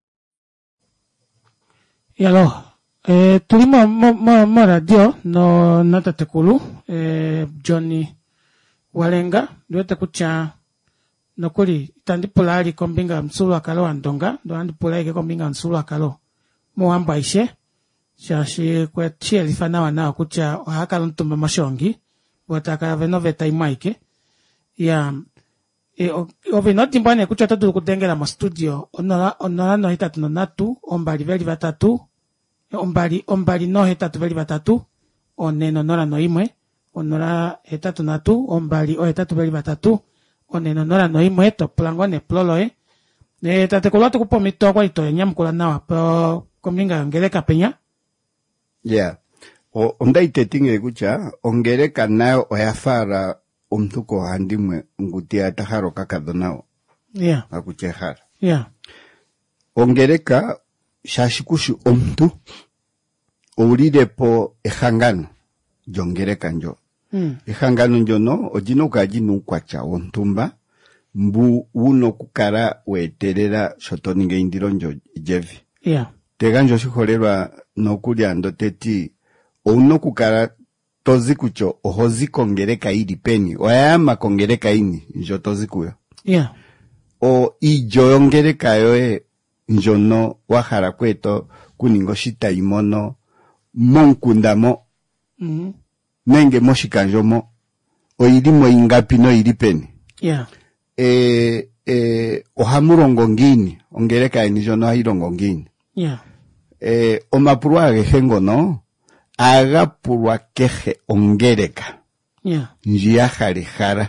Speaker 1: Yalo, tulimo mo radio no nata tekulu, Johnny Walenga, dueta kucha no kuli tandi polari kombinga msulu akalo andonga, do andi polari kombinga msulu akalo mo ambaishe, shashi kwa chia lifana wana kucha wakalo ntumba mashongi, wataka venoveta imaike, ya ovinoti mbane kucha tatu kudengela ma studio onora no hitatu no natu ombali veli batatu ombali no hitatu veli batatu oneno nora no imwe onora hitatu natu ombali o hitatu veli batatu oneno nora no imwe to plangone ploloe ne tate koloto kupo mito kwa ito nyamkula nawa po kominga ngeleka penya.
Speaker 3: Yeah. Onda itetinge kucha ongereka nayo oyafara umtuko handimwe ngutia taharo kakadonao.
Speaker 1: Yeah.
Speaker 3: Akuchehara.
Speaker 1: Yeah.
Speaker 3: Ongereka shashikushu omtu uride po ehangano jongereka njo. Ehangano njo no ojino kajinu kwacha ontumba mbu uno kukara weterera shotoninge indiro njo jevi.
Speaker 1: Yeah.
Speaker 3: Teganjo shiholerwa no kuliando teti uno kukara tozi kucho ohozi kongereka ili peni oyama kongereka ini njo tozi kuyo.
Speaker 1: Yeah.
Speaker 3: O ijo yongereka yoe njono wahara kweto kuningo shita imono monkundamo nenge moshikanjomo o ilimo ingapi no ili peni.
Speaker 1: Yeah.
Speaker 3: Ohamurongo ngini ongereka ini njono hayirongo ngini.
Speaker 1: Yeah.
Speaker 3: Omapurwa agehengo no agapurwa keje ongereka.
Speaker 1: Yeah.
Speaker 3: Njia jarejara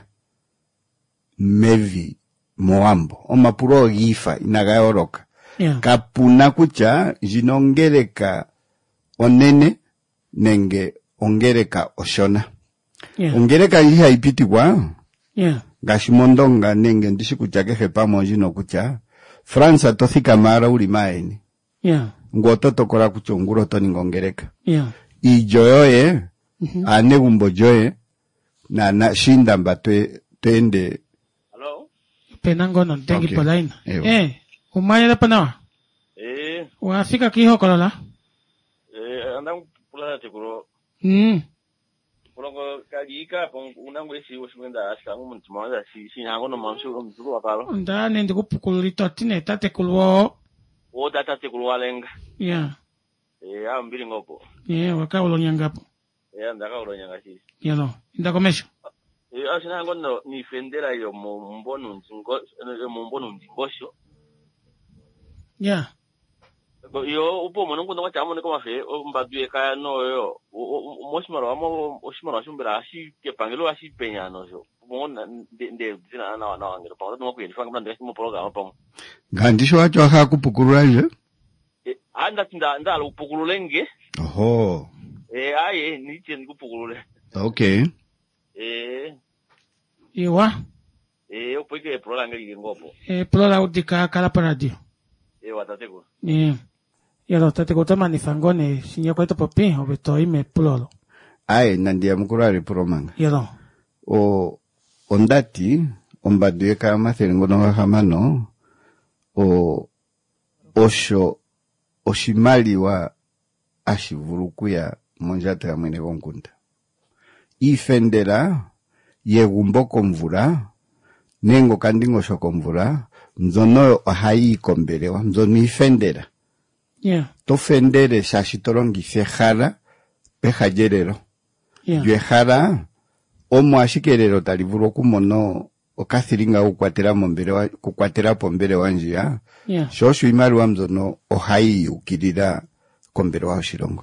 Speaker 3: mevi moambo. Omapurwa gifa inagayoroka.
Speaker 1: Yeah.
Speaker 3: Kapuna kucha jinongereka onene nenge ongereka oshona.
Speaker 1: Yeah.
Speaker 3: Ongereka iha ipiti kwa.
Speaker 1: Yeah.
Speaker 3: Gashimondonga nenge ndishi kucha keje pamo jino kucha. Fransa tothika mara ulimaeni.
Speaker 1: Yeah.
Speaker 3: Ngototo kora kuchonguro toni ngongereka.
Speaker 1: Yeah.
Speaker 3: Ijoye, anegumbo joye, na shinda mba tuende.
Speaker 8: Hello?
Speaker 1: Penango no tengi
Speaker 3: Okay.
Speaker 1: polaina.
Speaker 3: Ewa.
Speaker 1: Umaya la panawa? Wafika kiho kolola?
Speaker 8: Andang Pula tekuro. Kulongo kalika unango esi ushwenda asa umuntu mwaza si hango no mansu umzuru wakalo.
Speaker 1: Ndani ndikupukulito tine tate kulwo.
Speaker 8: O tate kulwo alenga.
Speaker 1: Yeah.
Speaker 8: Mbili ngopo.
Speaker 1: Waka ulonyangapo.
Speaker 8: Ndaka ulonyanga sisi.
Speaker 1: Yalo. Ndakomesho.
Speaker 8: Asina ngono ni fendera yo mumbono ndingosho.
Speaker 1: Yeah.
Speaker 8: Yo upo mwana ngono wacha amone kama fe mbadue kaya no yo oshimaro ashumbira ashi ke pangelo ashi penya no yo mona de zina na ngero pa no kweli fanga manda mo programa pa
Speaker 3: ngandisho wacho akakupukuluraje
Speaker 8: anda tinda upukululenge
Speaker 3: oho
Speaker 8: aye niche ndikupukulule
Speaker 3: okay
Speaker 1: iwa
Speaker 8: upike programa ngi ngopo
Speaker 1: programa udika kala paradio
Speaker 8: watateko
Speaker 1: yalo tateko tamani fangone sinya kwa popi obeto ime pulolo
Speaker 3: ai nandia mkurari promanga
Speaker 1: yalo
Speaker 3: ondati ombadue kama ngono hamano oshimali wa ashivurukuya monjata ya mwene gonkunda ifendera yegumboko mvura nengo kandingo shoko mvura mzono ohayi kombelewa mzono ifendera tofendere shashitorongi fejara pejajerero yehara omo ashikerero talivuru kumono okathiringa kukwatera pombelewa njia shoshu imaliwa mzono ohayi ukirira kombelewa oshirongo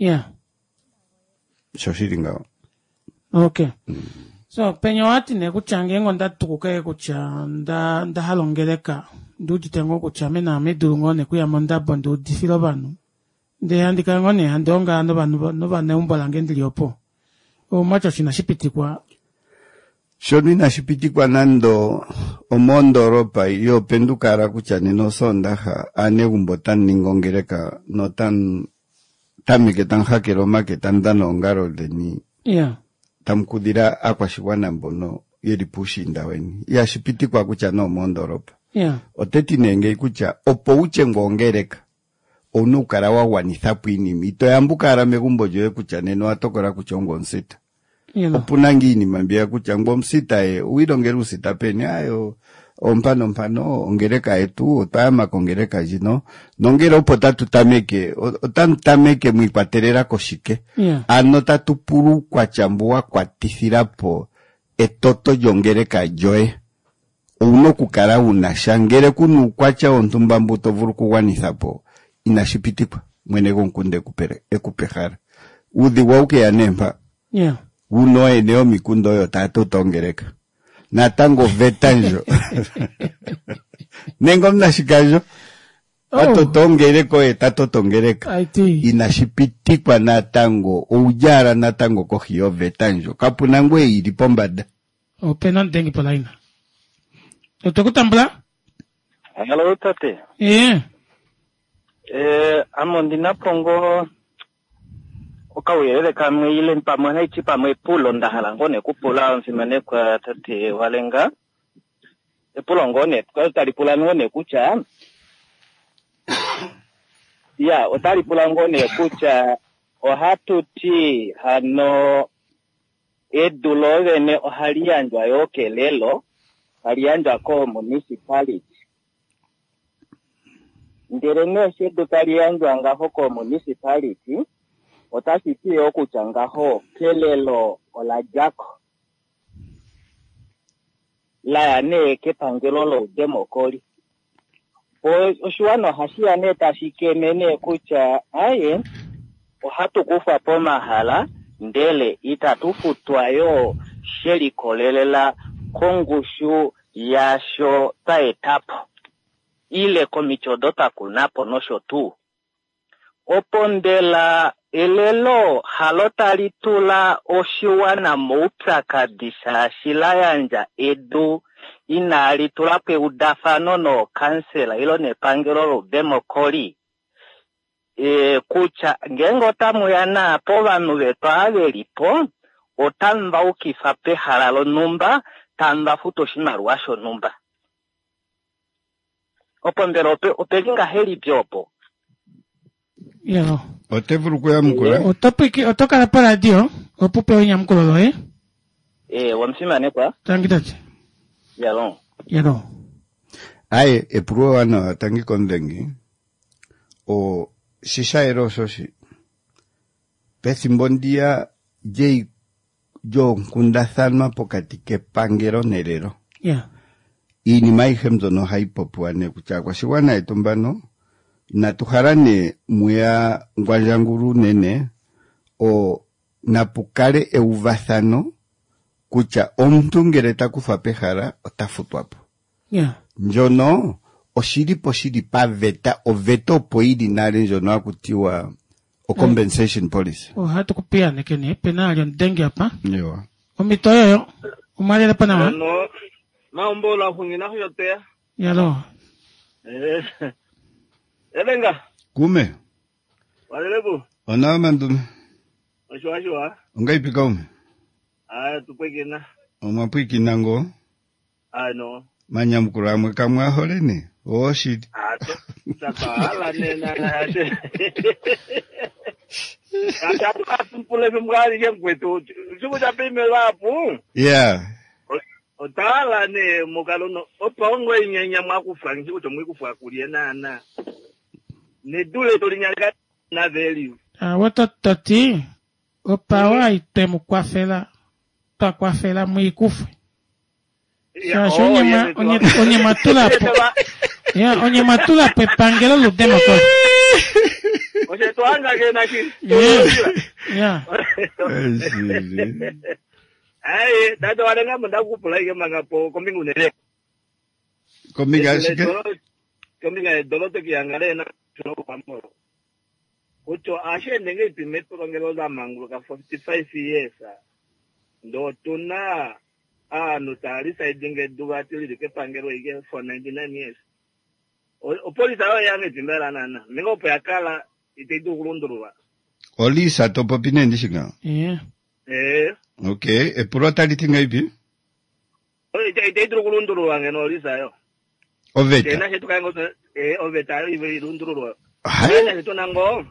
Speaker 3: shoshiringa
Speaker 1: okay so penyo ati ne kuchange ngonda tukuke kucha nda halongeleka nduti tengo kucha mena medurungo ne kuya monda bondo difilo banu nde andika ngone andonga no banu umbalange ndiliopo o macho shinashipitikwa
Speaker 3: shoni nashipitikwa nando omondo Europa yo pendukara kucha nino sonda ane gumbotan ningongereka no tan tamike tan hakero make tan danongaro de ni tamkudira akwashikwana mbono yeri pushinda weni yashipitikwa kucha no mondo Europa oteti nenge kucha opo uche ngongereka onukara wawanithapu inimi ito yambukara megumbo joe kucha neno atokora kuchongo nsita opunangi inima mbia kucha ngo msita uilongera usita peni ayo ompano ongereka etu otama kongereka jino nongera opo tameke mwipaterera koshike ano tatupuru kwa chambua kwa tithirapo etoto jongereka joe uno kukara unashangere kunu kwacha ontumba mbuto vuru kuwanithapo inashipitikwa mwene gonkunde ekupehara udhi wauke ya nemba uno eneo mikundo yo tatu tongereka natango vetanjo nengo mnashikajo atotongereko tatotongereka inashipitikwa natango ujara natango kohiyo vetanjo kapunangwe iri pombada
Speaker 1: opena ndengi polaina otokutambula
Speaker 9: hello tate amondina pongo okawele kamwe ile mpamwe na ichipamwe pulo ndahala ngone kupula mfimane kwa tate walenga pulo ngone kwa talipula ngone kucha otalipula ngone kucha ohatuti hano edulogene ohalianjwa yokelelo halianjwa ko municipality nderene shedu kalianjwa ngaho ko municipality otasitie okuchangaho kelelo olajako la yane kepangelolo demokoli oshuano hashia neta shikemene kucha aye ohatu kufa po mahala ndele itatufutwayo sheli kolelela kongushu yasho taetapo ile komichodota kunapo nosho tu opondela elelo halotalitula oshiwana mouprakadisha shilayanja edu inalitula pe udafano no kansela ilo nepangelo demokoli kucha ngengo tamuyana po vanu vetu avelipo otamba ukifa pehala lo numba tamba futo shimaruwa sho numba opondela opelinga heli byopo
Speaker 1: Yalo.
Speaker 3: Otevuru kuya mkula.
Speaker 1: Otoka la radio. Opupe onya mkolo
Speaker 9: Wamsima ne kwa?
Speaker 1: Tangitachi.
Speaker 9: Yalo.
Speaker 3: Aye, epuru wana tangi kondengi. O shisha eroso si. Pesimbondia jei jo kunda thalma pokati ke pangero nerero.
Speaker 1: Yeah.
Speaker 3: Ini mai hemzo no haipopuane kuchakwa. Siwana etumbano. Natuharane muya ngwajanguru nene. O napukare euvazano. Kucha omtungereta kufapejara otafutwapo.
Speaker 1: Yeah.
Speaker 3: Njono oshiri poshiri pa veta o veto poidi nare njono akutiwa o compensation policy.
Speaker 1: Hatu kupia nekeni penali on dengue apa?
Speaker 3: Yo.
Speaker 1: Omitoyo yo. Umali pa naman.
Speaker 9: No. Maombo la hungina yote.
Speaker 1: Yalo.
Speaker 9: Elenga.
Speaker 3: Kume.
Speaker 9: Walelebu.
Speaker 3: Ona mandume.
Speaker 9: Oshwa.
Speaker 3: Ungai pikaume.
Speaker 9: Tupekena.
Speaker 3: Omapiki nango.
Speaker 9: No.
Speaker 3: Manyamkuramwe kamwa holene. Oshidi.
Speaker 9: Tatala nena. Atapule mgari yemkwetu. Suku japime lapu.
Speaker 3: Yeah.
Speaker 9: Otala ne mugalono opongo inyanya mwakufa ngikuto tomwikufa kulie nana. Ne dule tolinyaga na value.
Speaker 1: Watototi. Opawa itemu kwafela. Pa kwafela mwikufu. Onye matula po. Ya, onye matula pe pangelo lo demo ko.
Speaker 9: Oye, tu anga que na ki.
Speaker 1: Ya.
Speaker 9: Ai, dato walenga munda kupula ke manga po komingu nere.
Speaker 3: Kominga shike.
Speaker 9: Kominga dolote ki angale na no pamoro. Ocho ashe ndenge pimeto ngelo za mangulu ka 45 years. Ndo tuna no tarisa idinge duga tili ke pangero ige for 99 years. O polisi ayo yange timela nana. Mingo pe akala ite du kulundurwa.
Speaker 3: Olisa to popine ndishinga.
Speaker 1: Yeah.
Speaker 3: Okay, e puro taliti ngaipi?
Speaker 9: Ite du kulundurwa ngeno olisa ayo.
Speaker 3: Oveta.
Speaker 9: Tena hetu kango oveta ayo ibe kulundurwa.
Speaker 3: Hai.
Speaker 9: Hetu nango.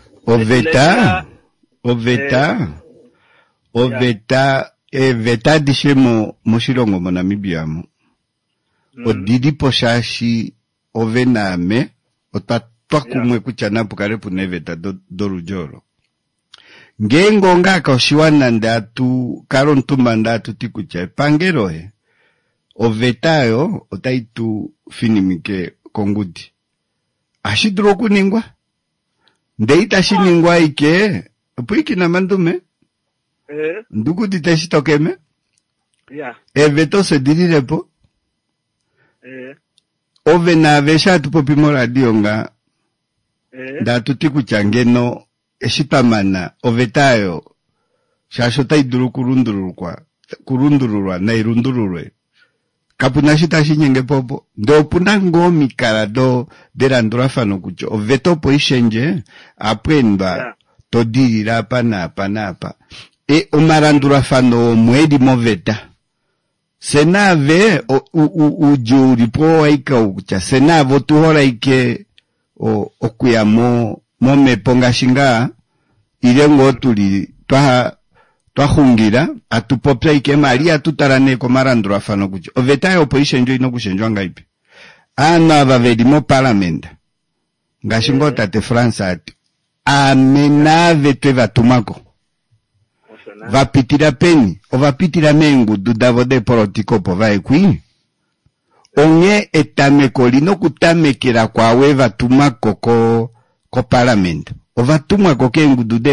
Speaker 3: Oveta veta dishemo moshirongo mo Namibia mo. Odidi poshashi ovename otatwa kumwe kuchana pukare puneveta dorujoro. Ngengo ngaka oshiwana ndatu karon tumanda ndatu tikucha pangero ovetayo otaitu finimike kongudi. Ashidro kuningwa. Ndeita shiningwa ike puiki na mandume. Ndugu diteshitokeme.
Speaker 9: Yeah.
Speaker 3: Eveto se dirirepo. Ove na vesha tupopimo radio nga. Da tutiku changeno eshipamana ovetayo. Shashota iduru kurundururwa na irundururwe. Kapunashita shinyenge popo. Do punango mikara do derandura fano kucho. Oveto po ishenje aprenba todirira panapa. E umarandura fano mwedi moveta. Senave ujuri po waika ukucha. Senavo tuhora ike okuya me ponga shinga. Irengo tuli twahungira atupopya ike maria tutarane ko marandura fano kucho. Oveta opo ishenjo ino kushenjwa ngaipi. Ana vavedi mo parliament. Ngashingo tate France ati. Amenave twe tumako. Vapitira peni, o vapitira mengu dudavo de politiko po vaikui. Onye etameko lino kutamekera kwa weva tumako ko parliament. O vatumako kengu dude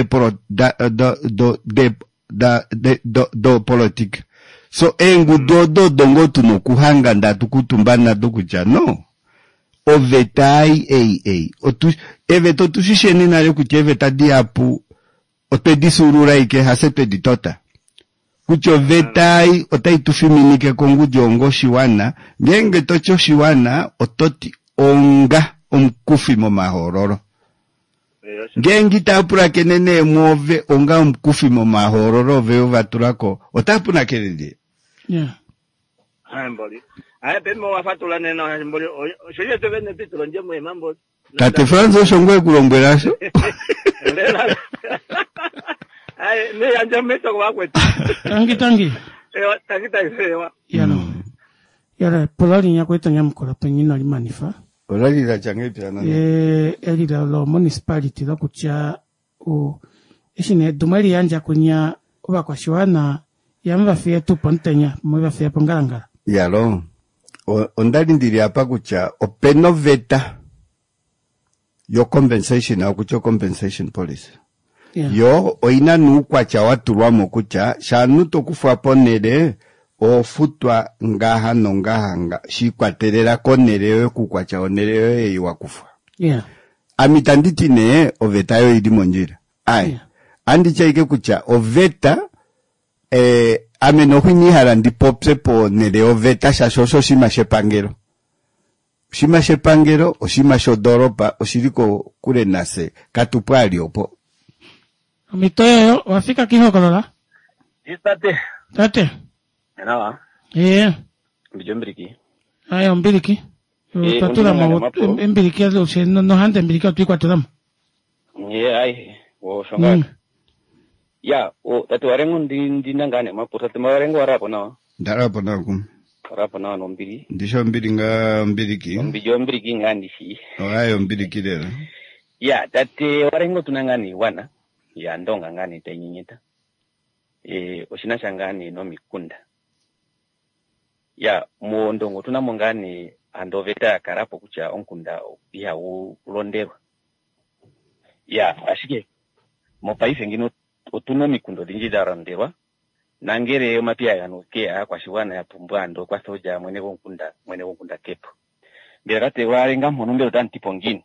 Speaker 3: do politik. So engu do dongo tuno kuhanga ndatu kutumbana dokucha no. O vetai eveto tushisheni na yokuche veta diapu ote disurura ike hasete ditota. Kucho vetai otai tufiminike kongu jongo shiwana, ngenge tocho shiwana ototi onga omkufi mo mahororo. Ngengi tapura kenene muove onga omkufi mo mahororo veo vaturako, otapuna kenende.
Speaker 1: Yeah.
Speaker 9: Mboli. Pemo wafatula nena mboli. Shoye te vene pitro nje mo mambo.
Speaker 3: Tate Franzo shongwe kulomberasho.
Speaker 9: Ai, ne anja meto kwa kwetu.
Speaker 1: Tangi.
Speaker 9: Ewa, tangi sewa.
Speaker 1: Yala, polari nyakweto nyamukora penyina limanifa.
Speaker 3: Polari la changepi anani.
Speaker 1: Eli lo municipality lo kucha ishine dumari yanja kunya uba kwa shiwana yamba fia tu pontenya mwa fia pongalangala.
Speaker 3: Yalo. Ondali ndiri apa kucha openo veta. Yo compensation au kucho compensation policy. Yo oina nukwa cha watu wamo kucha shanuto kufa ponere o futwa ngaha no ngaha shikwa terera konere kukwa cha onere yiwa kufa. Amitanditi ne oveta yo idi monjira. Andi chaike kucha oveta amenohini harandi popse po nere oveta shashosho shima shepangero. Shima shepangero o shima shodoropa o shiriko kure nase katupali opo.
Speaker 1: Mitoyo wafika kiho kolola? Tate.
Speaker 9: Enawa. Mbiriki.
Speaker 1: Ayo mbiriki. Tatura mo mbiriki lo se no hande mbiriki tu kwa tulam.
Speaker 9: Ai. O shonga. Ya, tatu warengo ndi nangane maputa te warengo warapo na.
Speaker 3: Darapo na kum.
Speaker 9: Warapo na no mbiri.
Speaker 3: Ndisho mbiri nga mbiriki.
Speaker 9: Mbiriki ngandi shi.
Speaker 3: Ayo mbiriki dera.
Speaker 9: Ya, tate warengo tunangani wana. Ya ndonga ngani tainyita. Oshina shangani no mikunda. Ya muondongo tunamongani andoveta karapo kucha onkunda ya ulonderwa. Ya ashike mo paise ngino otuno mikundo dinjida randewa nangere mapia yanokea kwa shiwana ya pumbando kwa soja mwene wonkunda kepo. Berate warenga monombe utanti pongini.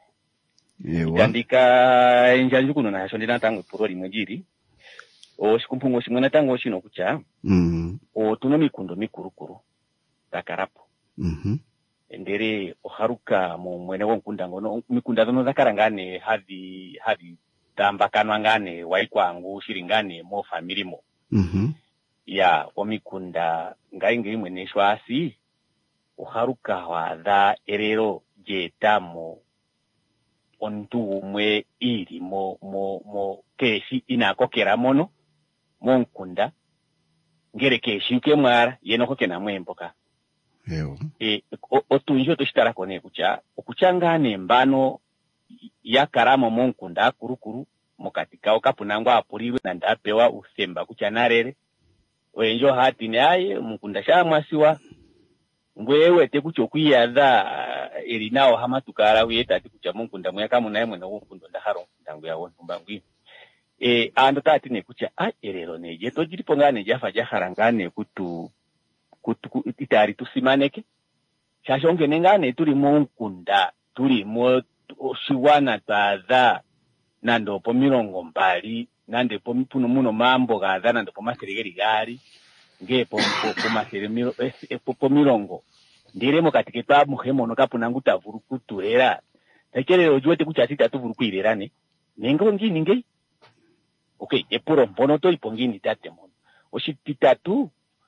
Speaker 9: Tandika injanju kuno na shondina tangu purori mwejiri. Shikumpungo shimwana tangu shino kucha. Tuno mikundo mikurukuru. Takarapo. Endere oharuka mwene wonkunda ngono mikunda zono zakarangane havi tambakanwa ngane waikwangu shiringane mo family mo. Ya omikunda ngainge mwene shwasi oharuka wadha erero jetamo ontu umwe iri mo keshi inakokera mono monkunda ngere keshi uke mwara yenokokena mwemboka. Otunjo toshitara kone kuchangane mbano ya karamo monkunda kurukuru mokatika okapunangwa apuriwe na ndapewa usemba kuchanarere oenjo hati ne aye mukunda shamwasiwa ngwewe tekucho kuyadha elinao hamatukara uyeta ati kucha monkunda mwaka munaye mwene wokundo ndaharo ndangu ya wonumbangwi ando tati ne kucha erero neje tojiripongane jafa jaharangane kutu itari tusimaneke shashonge nengane turi monkunda turi mo shiwana tadha nando po mirongo mbali nande po mipuno muno mambo gadha nando po maserigeri gari nge po maseremiro po mirongo ndiremo katike pa muhemo no kapunangu tavuru kuturera takere ojuete kuchasita tuvuru kuirerane nengo ngini nge okay epuro mbono to ipongini tate mono oshititatu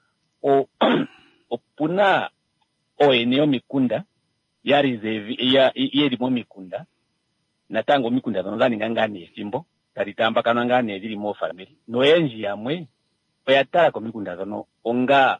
Speaker 9: opuna eneo mikunda ya reserve yerimo mikunda natango mikunda zonzani ngangani esimbo taritamba kana ngane ziri mo family no enji yamwe oyatara ko mikunda zono onga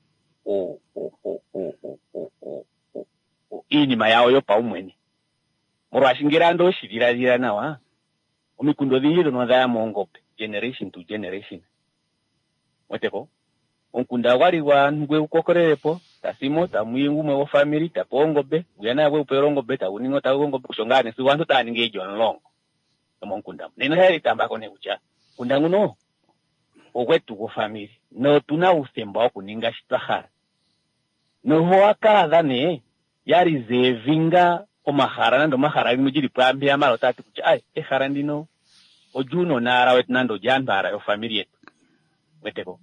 Speaker 9: inima yawo yo paumweni murashingira ndo shirira nawa omikundo zinjiro no za mongope generation to generation weteko onkunda wali wa ngwe ukokorerepo tasimo tamuyingu mwe wo family tapongobe uyana we uperongobe tawuningo tawongobe kushongane si wantu taninge John Long omonkunda neno heri tambako ne kucha kunda nguno ogwetu go family no tuna usemba okuninga shitahara no hoaka dhane yari zevinga omahara ndo mahara mujiri pambi amalo tati kucha ehara ndino ojuno nara wetnando jandara yo family yetu weteko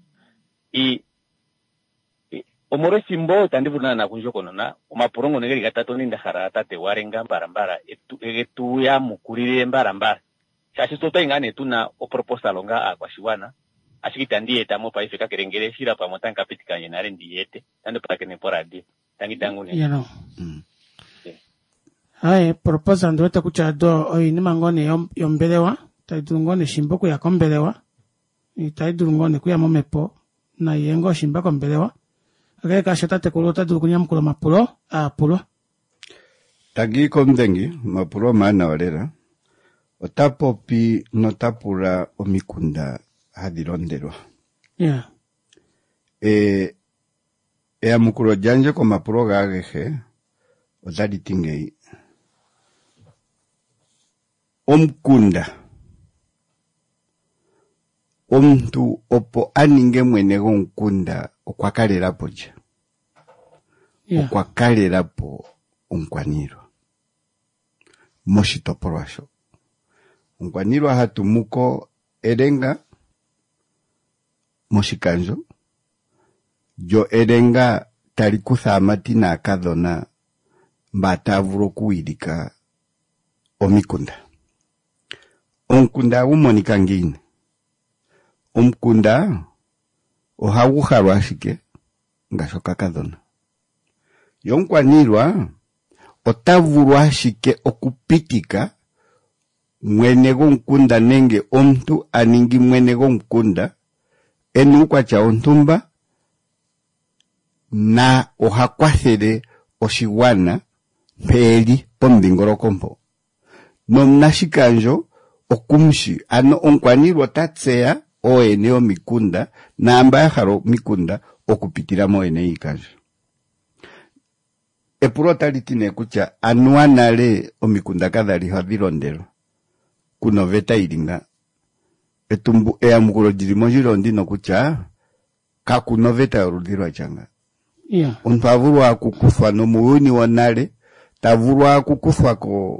Speaker 9: omoro simbo tandivuna na kunjoko na omaporongo negeri gatatu ninda harata te warenga mbarambara etu ya mukurire mbarambara shashi toto ingane tuna o proposal nga kwa shiwana ashikita ndiye tamo pa ifika kerengere shira pa motanka pitikanye nare ndiyete tande pa kene poradi tangi tangu ne
Speaker 1: Hai proposal ndo weta kuchado oini mangone yombelewa taidurungone shimboku ya kombelewa taidurungone kuya momepo na yengo shimba kombelewa akaya kashota tekulota durukunya mkulo mapulo pulo
Speaker 3: tagi komdengi mapulo maana walera otapopi notapura omikunda hadironderwa
Speaker 1: yeah
Speaker 3: amukulo janje ko mapulo gagehe odali tingei omkunda omuntu opo aninge mwene gomkunda okwakalelapo je okwakalelapo onkwaniro moshitopolwa sho onkwaniro hatumuko erenga moshikanjo jo erenga talikutha amati naakadhona mba taya vulu okuwilika omikunda. Omukunda gumonika ngiini? Omukunda ohagu halwa ashike ngaashi okakadhona. Yo omukwanilwa ota vulu ashike okupitika mwene gomukunda nenge omuntu aningi mwene gomukunda ena uukwatya wontumba na ohakwathele oshigwana mpeli pomudhingoloko mpo. Nomunashikandjo okumshi ano omukwanilwa tatseya ooyene yomikunda naamba ya hala omikunda okupitila mooyene yiikandjo. Epulo taliti ne kutya anuwa nale omikunda kadhali hadhi londelwa kuno veta ilinga etumbu eyamukulo lili mondjila no kutya kakuno veta yoludhi lwatya.
Speaker 1: Yeah.
Speaker 3: Omuntu avulu akukuthwa nomuyuni wonale tavulu akukuthwa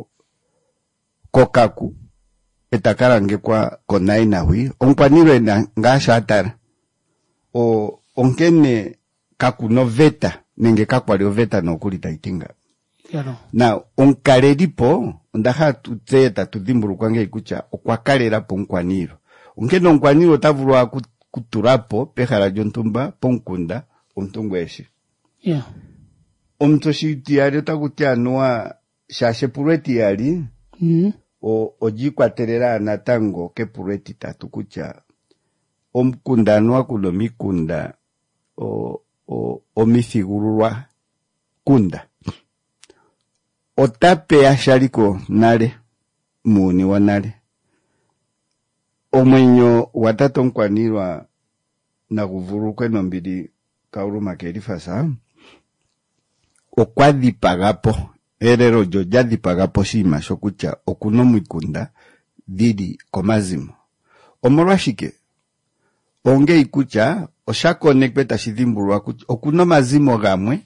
Speaker 3: kokaku etakalangekwa konainahwi omukwanilwa ngaashi atala onkene kakuno veta nenge kakwali oveta nokuli taitinga.
Speaker 1: Yeah.
Speaker 3: Na onkalelipo ndaha tutse tatudhimbulukwa ngei kutya okwakalelapo omukwanilwa. Onkene omukwanilwa otavulu akutulapo pehala lyontumba pomukunda omuntu ngweshi.
Speaker 1: Yeah.
Speaker 3: Omuntu shitiyali otakuti anuwa shashepulo etiyali ojikwatelela natango kepulo etitatu kutya omukunda anuwa kuno mikunda omithigululwa kunda otape ashaliko nale muuni wa nale omwenyo watata omukwanilwa naguvulukwe nombili kauluma kelifasa okwadhipagapo elelo lyo lyadhipagapo shiima shokutya okuno mikunda dhili komazimo. Omolwashike ongei kutya oshakonekwe tashidhimbulwa kutya okuno mazimo gamwe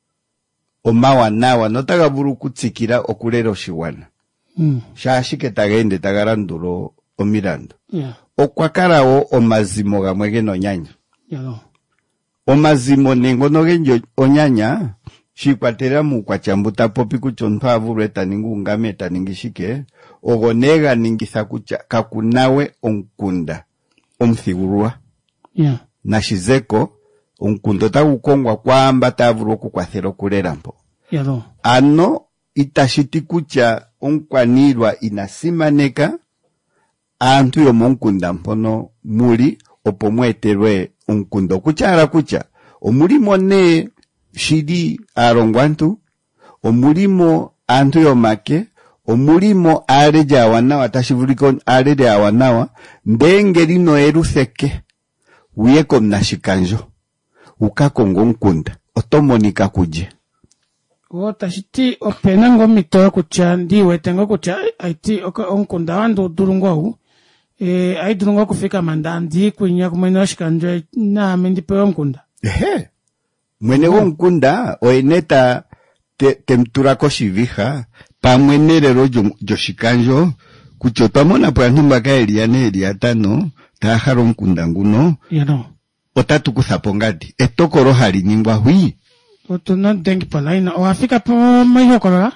Speaker 3: omawanawa notaga vulu kutsikila okulela oshigwana. Shaashike tageende tagalandulo omilandu.
Speaker 1: Yeah.
Speaker 3: Okwakala wo omazimo gamwe gena onyanya.
Speaker 1: Yeah.
Speaker 3: Omazimo nengono genjo onyanya shikwatelela muukwatya mbuta popi kutya omuntu avulu etaningi ungame etaningi shike ogo nega ningitha kutya kakunawe omukunda omuthigululwa.
Speaker 1: Yeah.
Speaker 3: Nashizeko omukunda otagu kongwa kwaamba tavulu okukwathela okulela mpo.
Speaker 1: Yeah.
Speaker 3: Ano itashiti kutya omukwanilwa inasimaneka aantu yomomukunda mpono muli opo mwetelwe omukunda okutyala kutya omulimo ne shili alongwantu omulimo aantu yomake omulimo aleja awanawa tashivulika aleja awanawa ndenge lino elutheke uye komunashikandjo ukakonga omukunda otomonika kuje.
Speaker 1: Tashiti opena ngomito kutya ndiwetengo kutya aiti omukunda wandu durungwa aidurungwa kufika mandandi kunya kumwene washikandjo na mendipewa omukunda.
Speaker 3: Mwene gomukunda oyeneta temtula koshiviha pamwe nelelo lyoshikandjo kutya otwamona po aantu mbaka eli 5 taahala omukunda nguno.
Speaker 1: Yeah.
Speaker 3: Otatukuthapo ngadi etokolo hali ningwa hwi
Speaker 1: otuna dengi palaina oafika po maihokolola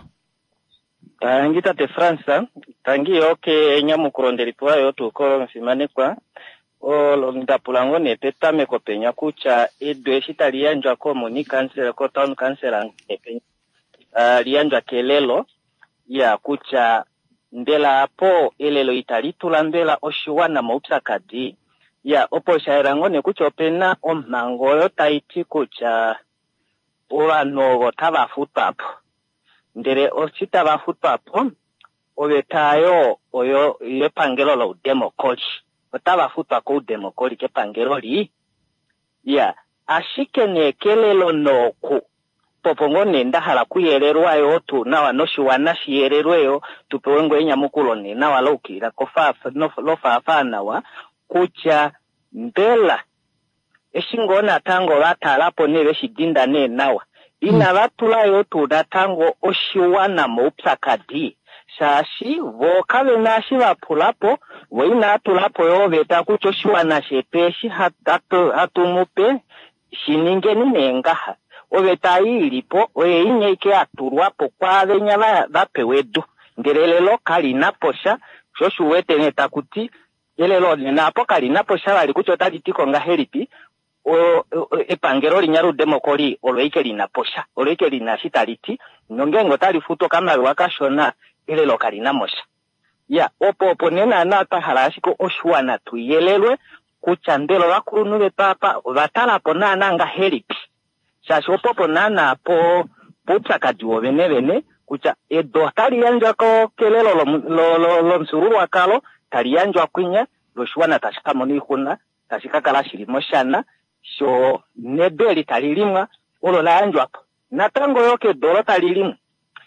Speaker 9: ngita te Fransa tangi oke nyamukurondelipuwa yo tuko mfimanekwa ndapula ngone tetame ko penya kucha edwe shita lianjwa ko moni kansela ko town kansela penya lianjwa kelelo ya kucha ndela po elelo italitula ndela oshiwana maupsakadi ya opo shairangone kuchopena ommangoyo taiti kucha uranogo taba footpath ndere ochitaba footpath obetayo oyo yepangelo lo democracy otaba footpath ko democracy ke pangelo li ya ashike nekelelo noku popongo nenda hala kuyererwayo tu na wanoshiwana shiyererweyo tupewengo enyamukulo nena walokira kofafa lofafana wa kucha mbela eshingona tango batalapo nebe shidinda nenawa ina batulayo tu datango oshiwana mupsakadi shashi vokabe nashi bapulapo weina atulapo yo beta kucho shiwana shepeshi hatumupe shiningeni nengaha obetayi ilipo oye inyeke aturwapo kwa benyala bapewedu ngerelelo kalina posha shoshu wete neta kuti elelo napo kalina posha bali kuchota litiko nga helipi epangero linyaru demokoli oloike lina posha oloike lina shitaliti nongengo talifuto kama wakashona elelo kalina mosha ya opo nena nata halashiko oshwana tuyelelwe kuchandelo bakurunube papa batala ponana nga helipi shashopopo nana po putsakajiwo bene kucha edo taliyanjwa ko kelelo lo msururu wakalo taliyanjwa kwinya loshwana tashikamo nihuna tashikakala shilimo shana sho nebeli talilimwa olo layanjwa po natango yoke dolo talilimwa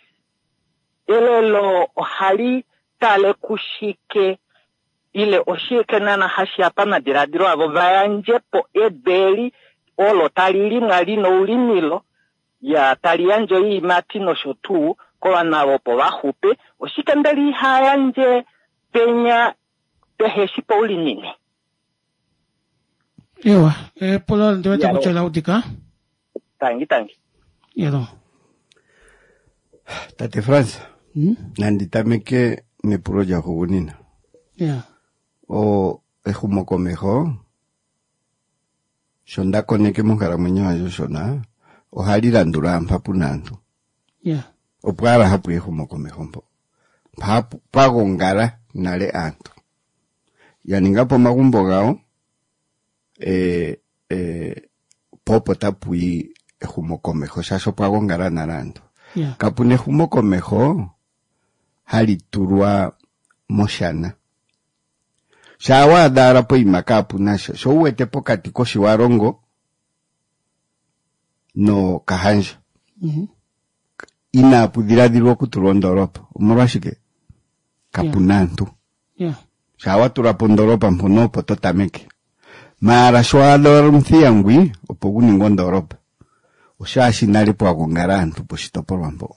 Speaker 9: elelo hali tale kushike ile oshike nana hashi apana diradiro abo bayanjepo ebeli olo talilimwa lino ulimilo ya taliyanjo hii matino shotu kwa nawopo wahupe oshikendeli hayanje penya teheshipo ulinine
Speaker 1: ewa polo ndeweta kuchola udika
Speaker 9: tangi
Speaker 1: yero
Speaker 3: Tate France nanditameke ne proja hugunina o ejumoko mejo shonda koneke mongara mwenyewa yoshona ohalira ndura mpapu nandu opwara hapu ejumoko mejompo papu pagongara nale antu yaningapo magumbo gao popo tapui ejumoko mejo shasho pagongara narandu kapune ejumoko mejo haliturwa moshana shawa dara po imakapu nasho so wete pokati ko shiwarongo no kahanja ina pudiradiro kutulondoropa umurashike kapunantu shawa turapondoropa mpono pototameke mara shwalo mthiangwi opoguni ngondoropa oshashi nalipo agongarantu positopolwambo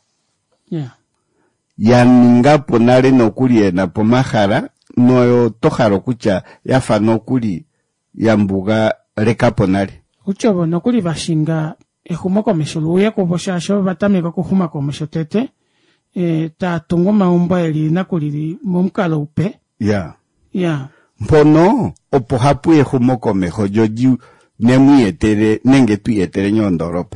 Speaker 3: yaningapo nale nokuliena pomahara noyo toharo kucha yafa nokuli yambuga lekapo nale
Speaker 1: uchobo nokuli bashinga ehumoko meshuluye kuboshasho batamika kuhuma ko meshotete tatungo maumba eli nakulili mumkalo upe
Speaker 3: mpono opo hapu ehumoko meho joji nemuyetere nenge tuyetere nyondoropa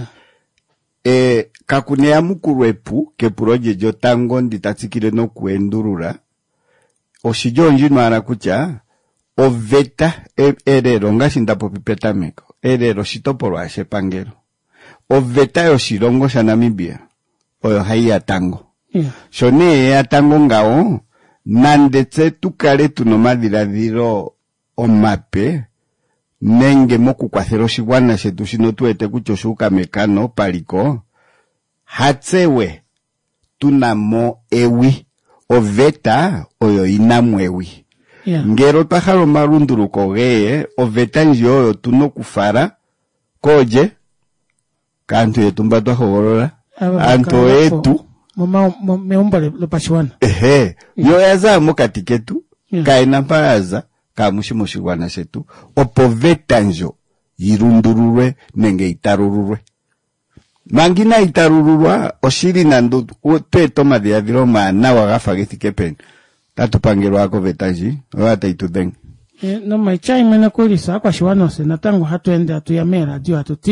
Speaker 3: kakune ya mukuruepu ke proje jo tango nditatsikire no kuendurura oshijonji nwara kucha oveta erero ngasindapo pipetameko erero shitopolo ashe pangero oveta yoshirongo sha Namibia oyo hai ya tango shone ya tango ngao nandetse tukale tunomadhiladhilo omape nenge mokukwathela oshigwana shetu shino tuwete kucho shuka mekano paliko hatsewe tunamo ewi oveta oyo inamu ewi ngero twahala omalunduluko geye oveta nje oyo tunokufala koje kantu yetu mba twahogolola antu yetu
Speaker 1: meumba lopashiwana
Speaker 3: yo yaza mokati ketu kaina mpayaza kamushimo shigwana shetu opo veta njo yirundururwe nenge itarururwe mangina itarururwa oshiri nandu tweto madhiadhilo maana wagafagithike peni tatupangirwa ako vetanji wata itudeng
Speaker 1: no maichai mena kulisa kwa shiwanose natango hatuende atuyamera dio atuti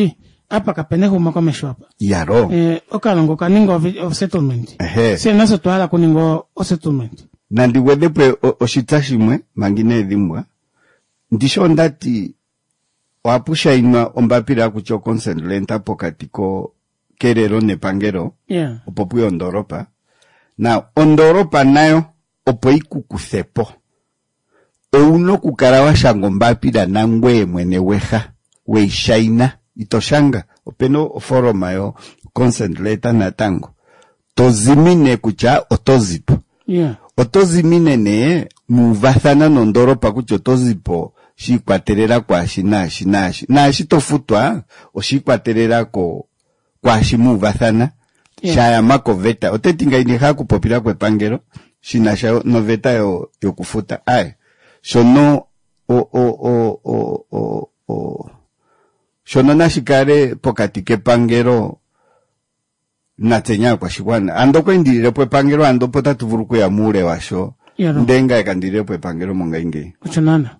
Speaker 1: apa kapene huma komesho apa.
Speaker 3: Yaro.
Speaker 1: Okalongo kaningo of settlement. Se naso twala kuningo o settlement.
Speaker 3: Nandi wedepwe oshitashimwe mangine edhimbwa. Ndisho ndati wapusha inwa ombapira kucho consent lenta pokatiko kerero nepangero.
Speaker 1: Yeah.
Speaker 3: Opopu ondoropa. Na ondoropa nayo opo ikukuthepo. Ouno kukarawa shango mbapira nangwe mwene weha. Weishaina. Itoshanga. Openo foroma yo consent leta natango. Tozimine kucha otozipo.
Speaker 1: Yeah.
Speaker 3: Otozimine ne muvathana nondoropa kucho tozipo shikwaterera kwa shinashi. Na shitofutwa o shikwaterera kwa shimuvathana. Yeah. Shaya mako veta. Otetinga iniha kupopira kwe pangero. Shinasha no veta yo kufuta. Shono shono nashikare pokatike pangero natsenya kwa shikwana. Ando kwa indire pwe pangero ando pota tuvuruku ya mure washo.
Speaker 1: Yaro.
Speaker 3: Ndenga yakandire pwe pangero monga inge.
Speaker 1: Kuchonana.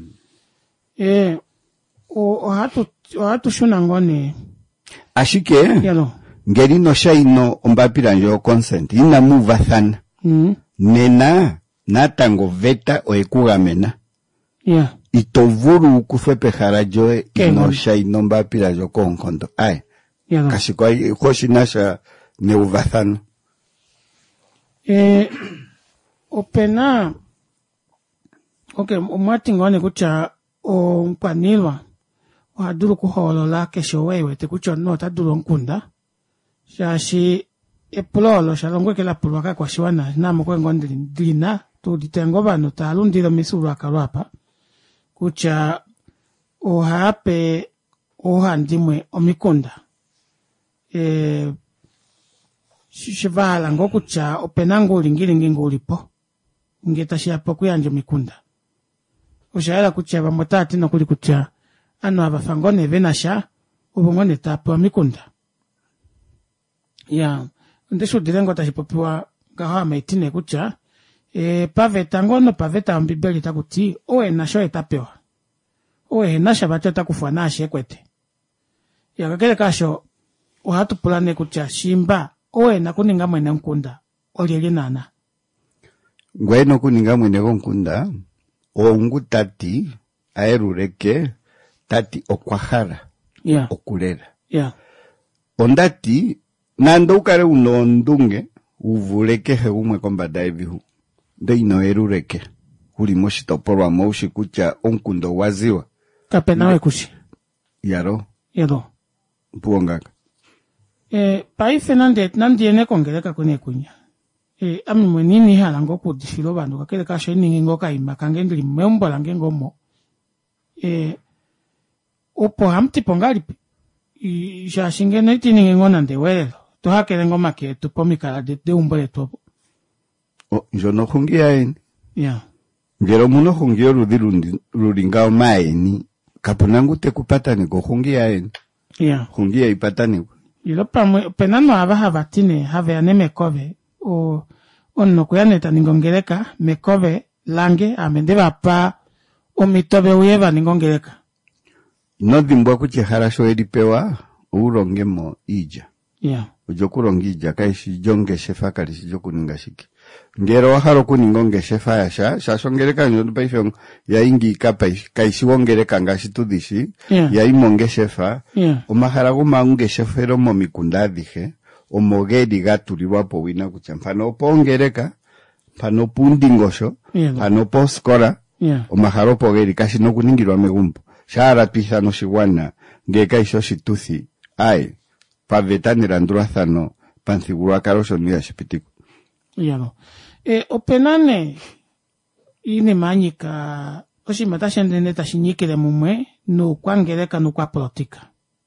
Speaker 1: Ohatu shuna ngone.
Speaker 3: Ashike.
Speaker 1: Yalo.
Speaker 3: Ngeri no shaino ombapira njo consent. Ina muvathana. Nena natango veta oekugamena.
Speaker 1: Yeah.
Speaker 3: Itovuru kufepe harajoe ino shaino mbapira njo konkondo.
Speaker 1: Yalo.
Speaker 3: Kashikwa hoshi nasha neuvathana.
Speaker 1: Opena. Okay, umwati ngone kucha o mpanilwa. Wahaduru kuholola kesho wewe te kucho nota duru nkunda. Shashi epulolo shalongwe kela pulwaka kwa shiwana na mkwe ngondili dina tu ditengo bano talundilo misuru akarwapa kucha ohape ohandimwe omikunda shivala ngo kucha openango ulingilingi ngulipo ngeta shiapo kuyanje mikunda ushaela kucha bamotati no kuli kucha ano abafangone venasha ubongone tapo mikunda. Ya, ndesho direngo tashipopiwa gaha maitine kucha. Paveta ngono paveta ambibeli takuti. Oe nasho etapewa. Oe nasha bato takufuwa nashe kwete. Ya kakele kasho. Ohatu pulane kucha shimba. Oe nakuninga mwene nkunda. Olieli nana.
Speaker 3: Ngweno kuninga mwene nkunda. Oungu tati. Aerureke. Tati okwahara.
Speaker 1: Yeah.
Speaker 3: Okulera.
Speaker 1: Yeah.
Speaker 3: Ondati. Nando ukare unondunge, uvuleke heumwe kombada evihu. De ino erureke. Huli moshitopolwa moushi kucha onkundo waziwa.
Speaker 1: Kapenawe kushi.
Speaker 3: Yaro.
Speaker 1: Yaro.
Speaker 3: Puongaka.
Speaker 1: Paife nandiene kongeleka kune kunya. Ami mwenini halango kudishilo bandu kakele kasho iningi ngoka ima kangendili membo lange ngomo. Opo hamti pongalipi. Shashingene tiningi ngona ndewelelo. Tuhakele ngoma ke tupomikala de umbole topo.
Speaker 3: Njono hungia eni.
Speaker 1: Yeah.
Speaker 3: Ngero muno hungio rudingao maeni. Kapunangu te kupatani ko hungia eni.
Speaker 1: Yeah.
Speaker 3: Hungia ipatani.
Speaker 1: Ilopa penano abaha batine have ane mekove. Ono kuyaneta ningongeleka mekove lange amendeba pa omitobe uyeva ningongeleka.
Speaker 3: Nodhimbwa kuche harasho edipewa urongemo ija.
Speaker 1: Yeah.
Speaker 3: Ujokurongija kaishi jonge shefa kalishi jokuningashiki. Ngero haro kuningonge shefa yasha, shashongereka nyodu paifyo ya ingi kapa kaishi wongereka ngashitudishi,
Speaker 1: yeah.
Speaker 3: Ya imonge shefa,
Speaker 1: yeah.
Speaker 3: Omaharagu maunge shefero momikundadije, omogedi gaturi wapo wina kuchampano opongereka, pano pundingosho,
Speaker 1: yeah.
Speaker 3: Pano poskora,
Speaker 1: yeah.
Speaker 3: Omaharo pogeri kashi no kuningirwa megumbo. Shara pisa no shiwana, ngeka isho shituthi, paveta randurathano, panthigura karosho niya shipitiku.
Speaker 1: Yalo. Openane, ine manyika, oshimata shendene tashinyikile mumwe, no kwangereka no kwa politika.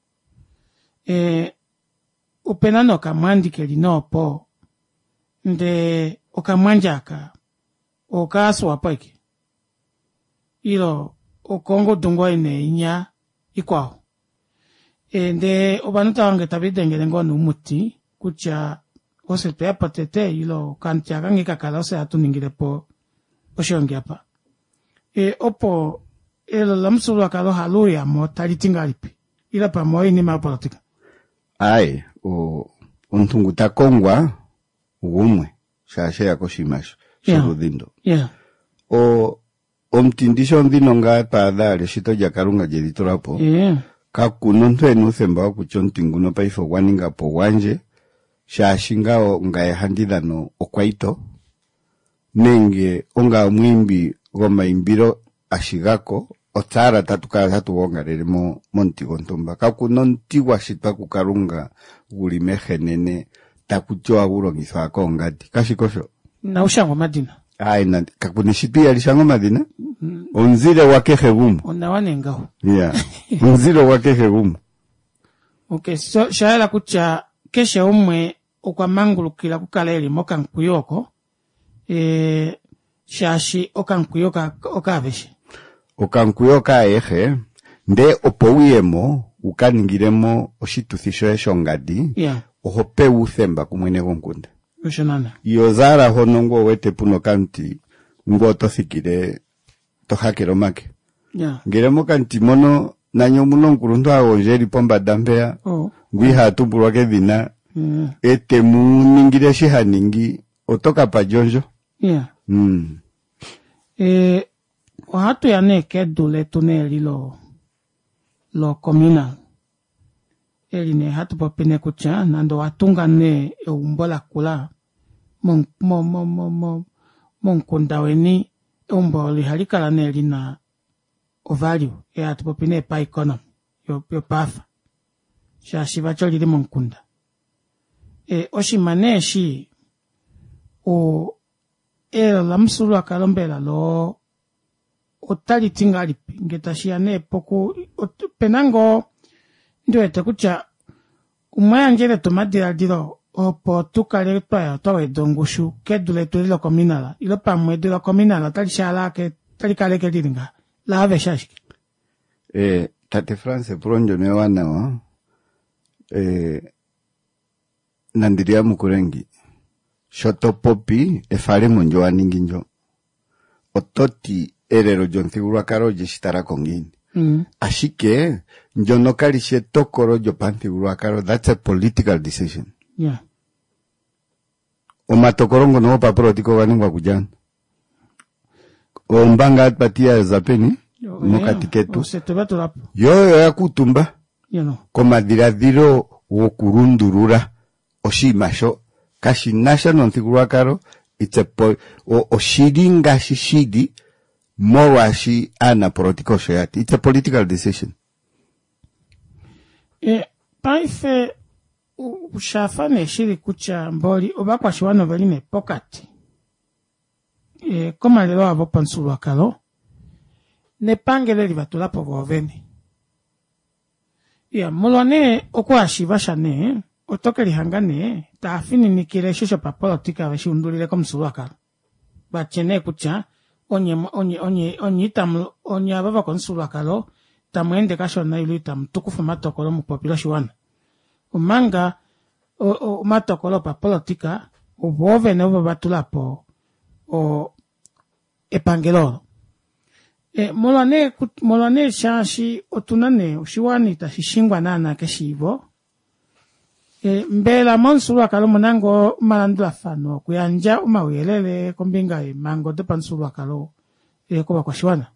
Speaker 1: Openane okamwandike linopo, nde okamwanjaka, okaswa poike. Ilo, okongo dungwa ine inya ikwao. Nde obanuta wange tabidengele ngono umuti, kucha ose pea patete ilo kantiaga ngikakala ose atuningile po oshiongi apa. Opo ilo lamsulu akalo haluya mo talitingalipi. ila pamoja ni mapolitika.
Speaker 3: Ai, ontungu takongwa ugumwe shashe yako shimasho shirudindo.
Speaker 1: Yeah.
Speaker 3: Omtindisho ndino nga padale shito jakarunga jeditorapo.
Speaker 1: Yeah.
Speaker 3: Kakunonto enuthemba wakuchontingu no paifo waninga po wanje shashingao nga handidano okwaito nenge onga mwimbi goma imbiro ashigako otara tatu wongarere montigo ntomba kakunontigwa shitwa kukarunga gulimehenene takuchoa gulongithwa akongati kashikosho
Speaker 1: na ushango madina
Speaker 3: na kakunishipia lishango madina onzile wakehe gumu
Speaker 1: onawanengaho
Speaker 3: yeah onzile wakehe gumu.
Speaker 1: Okay, so shaela kucha keshe umwe okwamangulukira kukaleli mokankuyoko shashi okankuyoka okabeshi
Speaker 3: okankuyoka ehe nde opowiyemo ukaningiremo oshituthisho eshongadi
Speaker 1: yeah
Speaker 3: ohope uthemba kumwene gonkunda
Speaker 1: ushonana
Speaker 3: yozara honongo wete puno kanti ngo tothikire tohakero make
Speaker 1: yeah
Speaker 3: ngiremo kanti mono nanyo muno nkurundu agonjeri pomba dampea ngwiha tumbulwa kedina ete muningire shihaningi otoka pajonjo
Speaker 1: yeah ohatu yaneke dule tuneli lo communal eline hatu popine kucha nando watunga ne umbola kula monkunda weni umboli halikala ne lina o value hatu popine pa economy yo pafa shashi bacho lili monkunda oshimaneshi la msulu akalombela lo otali tingalipi ngetashia ne poku penango ndio etakucha umaya njere tomadira dilo opo tukale toya towe dongushu kedule tulilo kominala ilo pamwe dilo kominala tali shala ke tali kale ke diringa la ave shashi
Speaker 3: tate France pronjo ne wana wa nandiria mukurengi shoto popi efare monjo aninginjo ototi erero jonthigurwa karo jeshitara kongini ashike njono kalishe tokoro jo panthigurwa karo that's a political decision
Speaker 1: yeah
Speaker 3: omatokorongo no paprotiko waningwa kujana ombanga patia zapeni mokatiketu yo ya kutumba komadiradiro wokurundurura oshimasho kashi national nthigurwa karo it's a oshiringa shishidi morashi ana political shayati it's a political decision
Speaker 1: paife ushafane shiri kucha mboli obakwa shiwano veline pokati koma lelo abo pansulwa kalo ne pangele libatulapo boveni mulwane okwashi bashane otoke lihangane taafini nikile shosho pa politika veshundulile komsulwa kalo bachene kucha onye ababa konsulwa kalo tamwende kashona ilu tamtukufu matokolo mu population wana umanga matokolo pa politika ubove novo batulapo epangelo molwane shashi otunane ushiwani tashishingwa nana keshivo mbela monsulwa kalo munango malandula fano kuyanja umawelele kombinga mango de pansulwa kalo kuba kwa shiwana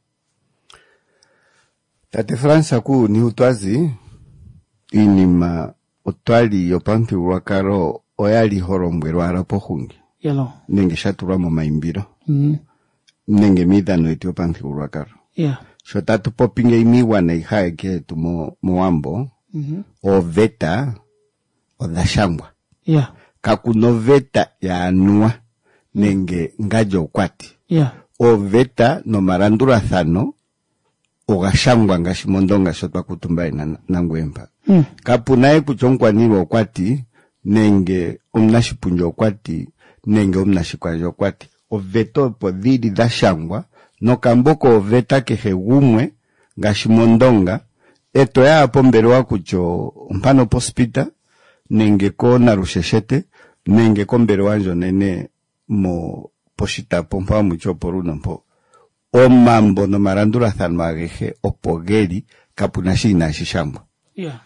Speaker 3: tate France ku ni utwazi inima otwali yopanthigurwa karo oyali horombwerwa arapohungi
Speaker 1: yelo
Speaker 3: nenge shaturwa mu maimbiro nenge midano etio panthigurwa karo so tatu popinge imiwa na ihaeke tumo muambo oveta odashangwa kakunoveta ya anua nenge ngajo kwati oveta no marandura thano ogashangwa ngashimondonga shotwa kutumbai na ngwemba kapunae kuchonkwaniro kwati nenge omnashipunjo kwati nenge omnashikwajo kwati oveto podhidi dashangwa no kamboko oveta kehegumwe ngashimondonga eto ya apombelewa kucho mpano pospita nenge ko narusheshete nenge kombere wanjo nene mo poshita pompa mucho poruno mpo o mambo no marandura thanwa gehe opogeri kapunashi na shishambwa
Speaker 1: Yeah.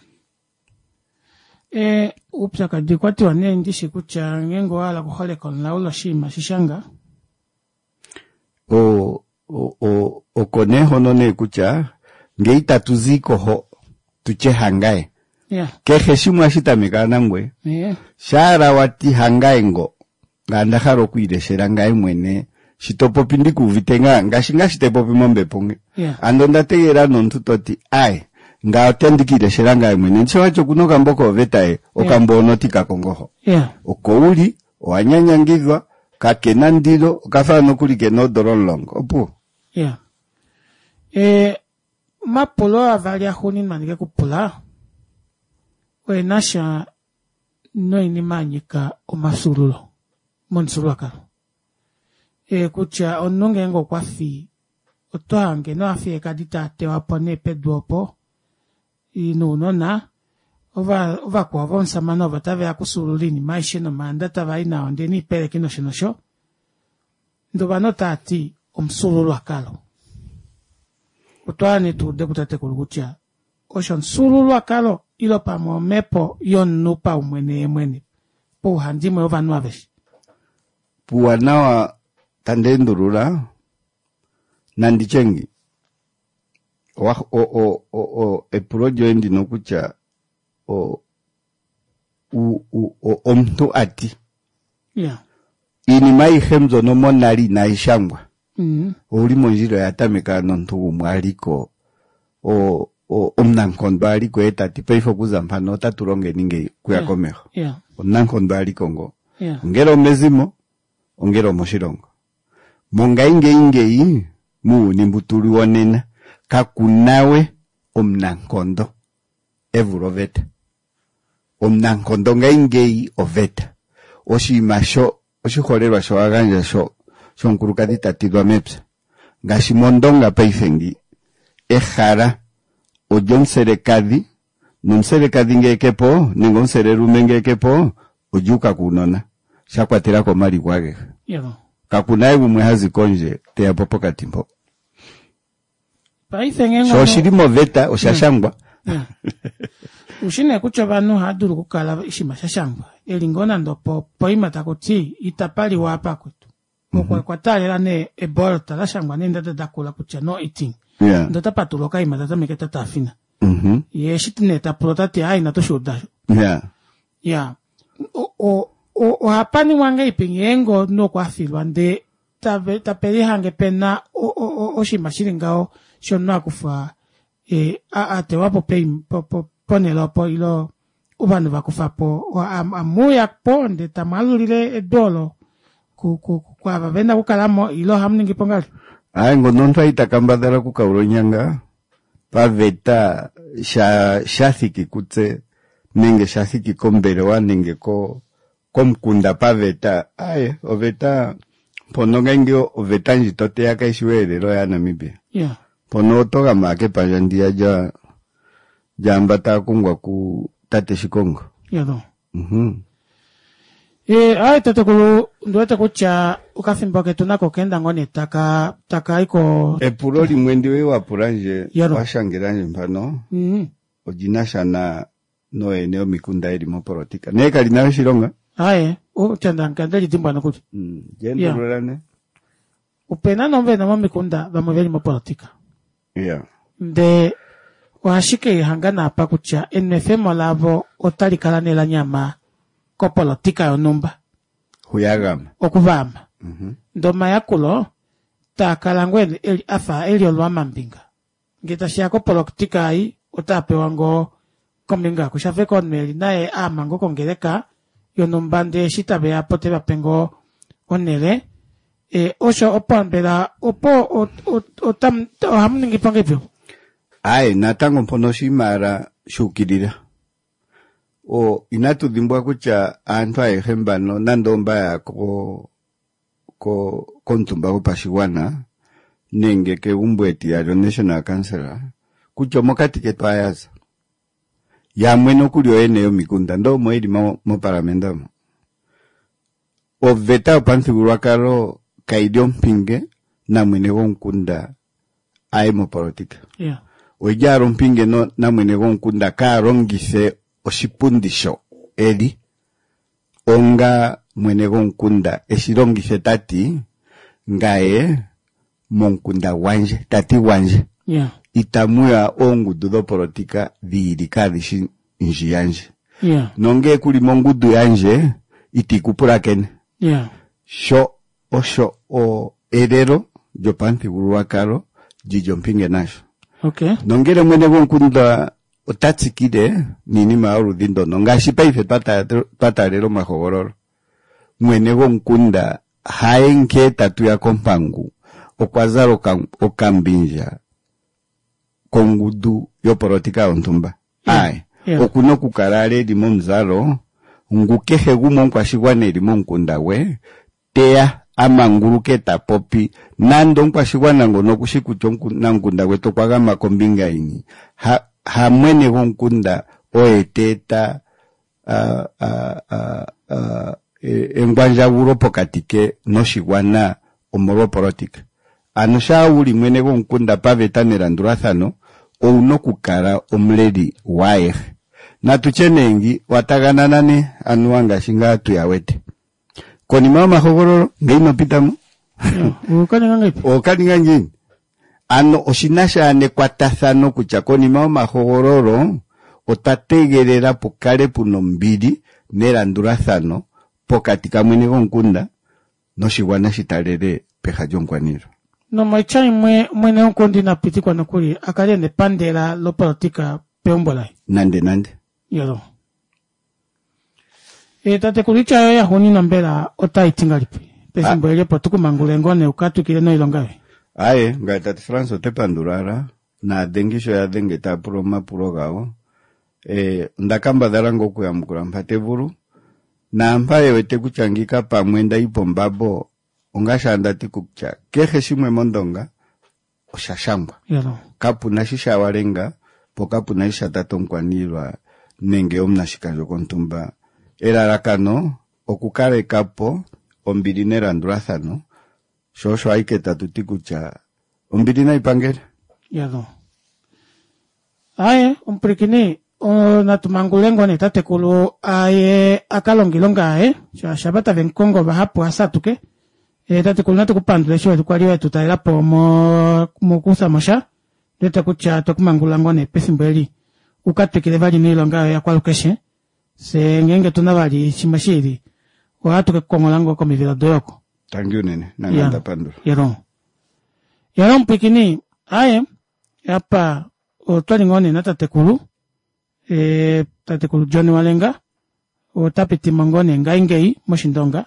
Speaker 1: Upsa kadikwati wane ndishi kucha ngengo wala kuhole konla ulo shima shishanga.
Speaker 3: O koneho none kucha ngeita tuziko ho tuche hangae.
Speaker 1: Yeah.
Speaker 3: Ke heshimu ashita mekana ngwe.
Speaker 1: Yeah.
Speaker 3: Shara wati hangae ngo. Nganda haro kuide sherangae mwene. Shitopo pindi kuvitenga ngashinga shitepo pimombe ponge.
Speaker 1: Yeah.
Speaker 3: Andonda tegera nontutoti ai. Nga otendikire sherangae mwene. Nche wacho kunoka mboko ovetae. Okambo onotika kongoho.
Speaker 1: Yeah.
Speaker 3: Okouli. Oanyanyangizwa. Kakena ndilo. Okafa nokulike no dorolong. Opu.
Speaker 1: Yeah. Mapolo avalia honi manike kupula. We nasha no inimanyika omasurulo. Monsuruaka. Kucha onunge ngo kwa fi. Otohange no afi ekadita te wapone pedwopo. Inu na. Ova kwa vonsa manova tave akusurulini. Maishino manda tava ina onde ni pere kino shinosho. Ndoba no tati omsurulo akalo. Otohani tu deputate kulukucha. Oshon surulu akalo. Ilo pa momepo yon nupa umwene. Po handime ova nuavesh.
Speaker 3: Puanawa tandendurula nandichengi epurojo endi nokucha omtu ati
Speaker 1: Yeah.
Speaker 3: ini mai hemzo no monali na ishangwa uli monjiro yatameka nontu umwaliko omnankondo aliko etati peifo kuzampano taturonge ninge kuyakomeho.
Speaker 1: Yeah.
Speaker 3: Omnankondo aliko ngo.
Speaker 1: Yeah.
Speaker 3: Ngero mezimo ongero moshirongo. Monga ingei mu nimbutuli wonena kakunawe omnankondo evuroveta. Omnankondo nga ingei oveta. Oshimasho oshikolelwa sho aganja sho nkurukadi tatidwa mepsa. Ngashimondonga peifengi ejara ojon serekadi nunserekadi ngekepo ningon sererume ngekepo ojuka kunona shakwatira ko mali kwage.
Speaker 1: Yeah.
Speaker 3: Kakunaye bumwe hazikonje te yapopo katimpo.
Speaker 1: Paifengengo.
Speaker 3: So shirimo veta oshashangwa.
Speaker 1: Yeah. Ushine kucho banu haduru kukala ishima shashangwa. Elingona ndopo poima takuti itapali wapa kutu. Kwa tali lane ebolta la shangwa nenda dadakula kucha no eating.
Speaker 3: Yeah.
Speaker 1: Ndota patuloka ima data miketa tafina. Yeshitine tapulotati haina to shuda.
Speaker 3: Yeah.
Speaker 1: Yeah. O hapani wange ipingengo no kwa filwa nde tapeli hange pena o shimashiringao shonwa kufa ate wapo ponelo po ilo ubanu bakufa po amuya ponde tamalulile edolo kwa babenda kukalamo ilo hamningi pongali.
Speaker 3: Ngo nonto itakambadala kukauronyanga paveta shathiki kutse nenge shathiki kombere wa nenge komkunda paveta oveta pononga ngio oveta njitote yaka ishiwerero ya Namibia.
Speaker 1: Yeah.
Speaker 3: Pono toga make pajandia jambata kungwa ku tate shikongo.
Speaker 1: Yeah no. Tatakulu nduwete kucha ukafimboke tunako kenda ngone taka iko
Speaker 3: epuroli mwendiwe wa puranje
Speaker 1: Yaro.
Speaker 3: washangiranje mpano ojinashana no eneo mikunda eri moporotika neka linawe shironga
Speaker 1: chanda nkandeli timbo anakuti
Speaker 3: jendurulane
Speaker 1: upena nombe na mikunda bamuveli moporotika nde washike hangana apa kucha NFM lavo otalikala la nyama ko politika yonumba
Speaker 3: huyagama
Speaker 1: okuvama ndoma yakulo takalangwe eli olwama mbinga ngita shako politika ai otapewa ngo kombinga kushafe konmeli naye amango kongereka yonumba nde shitabe yapote bapengo onele osho opambela opo otam hamningi pangepyo
Speaker 3: natango mpono shimara shukirira inatu dimbwa kucha antu hembano nandomba ya kontumba kupashiwana nenge ke umbweti ya national councilor kucho mokati ke twayaza ya mweno kulio eneo mikunda ndo mwedi mo parlamenta oveta upanthigurwa karo kaidio mpinge na mwene wonkunda aimo politika ojaro mpinge no na mwene gonkunda karongise oshipundisho eri onga mwene gonkunda eshirongise tati ngae monkunda wanje tati wanje itamuya ongudu do politika dhiirika dhishi nji yanje nonge kuli mongudu yanje itikupura kene sho osho o erero jopanthigululwakalo jijo mpinge nasho nongere mwene gonkunda otatsikire ninima oludhindo nongashi paife twatalelo mahogololo mwene gonkunda haenke tatu ya kompangu okwazalo okambinja kongudu yo politika ontumba okuno kukalale limo mzalo ngukehe gumo nkwashigwana limo nkunda we teya amanguluke tapopi nando nkwashigwana ngono kushikucho na nkunda we tokwagama kombinga ini ha mwene gonkunda oeteta engwanja wuro pokatike noshigwana omoro politika anosha uli mwene gonkunda pavetanera ndurathano ouno kukara omuleli wae na tuchenengi watagananane anuanga shinga tuyawete konima mahogororo ngeino pitamu okaninga ngini ano oshinasha ane kwatathano kucha konima mahogororo otategerera pokale puno mbili nera ndurathano pokatika mwene gonkunda noshigwana shitalele peha jonkwaniro
Speaker 1: no maichai mwene onkondi na pitikwa nakuri akale ne pandera lo politika peombolai
Speaker 3: nande
Speaker 1: yoro tate kulicha ya honi nambela ota itingalipi pesimbo ele potuku mangulengone ukatu kile no ilongawe
Speaker 3: aye ngata France te pandurara na dengisho ya denge ta proma purogao ndakamba darango ku ya mukura mpate vuru na mpaye wete kuchangika pa mwenda ipombabo ongashanda tikucha kehe shimwe mondonga oshashambwa kapu nashisha walenga pokapu naisha tatonkwanirwa nenge omnashikajo kontumba erarakano okukale kapo ombilinera ndurathano shosho aike tatutikucha ombilina ipangera
Speaker 1: aye umprikini natumangulengo ne tatekulu aye akalongilonga shabata venkongo bahapo asatuke tate kulina tukupandula shwe tukwaliwe tutaila po mukusa mosha dete kucha tokumangulango ne pesimbeli ukatukile vali nilonga ya kwalukeshe se ngenge tunavali shimashiri watuke kongolango ko mivila doyoko
Speaker 3: tangiu nene nanganda pandula
Speaker 1: yaro mpikini aye yapa otwalingone na tatekulu tatekulu John Walenga otapiti mangone ngaingei moshindonga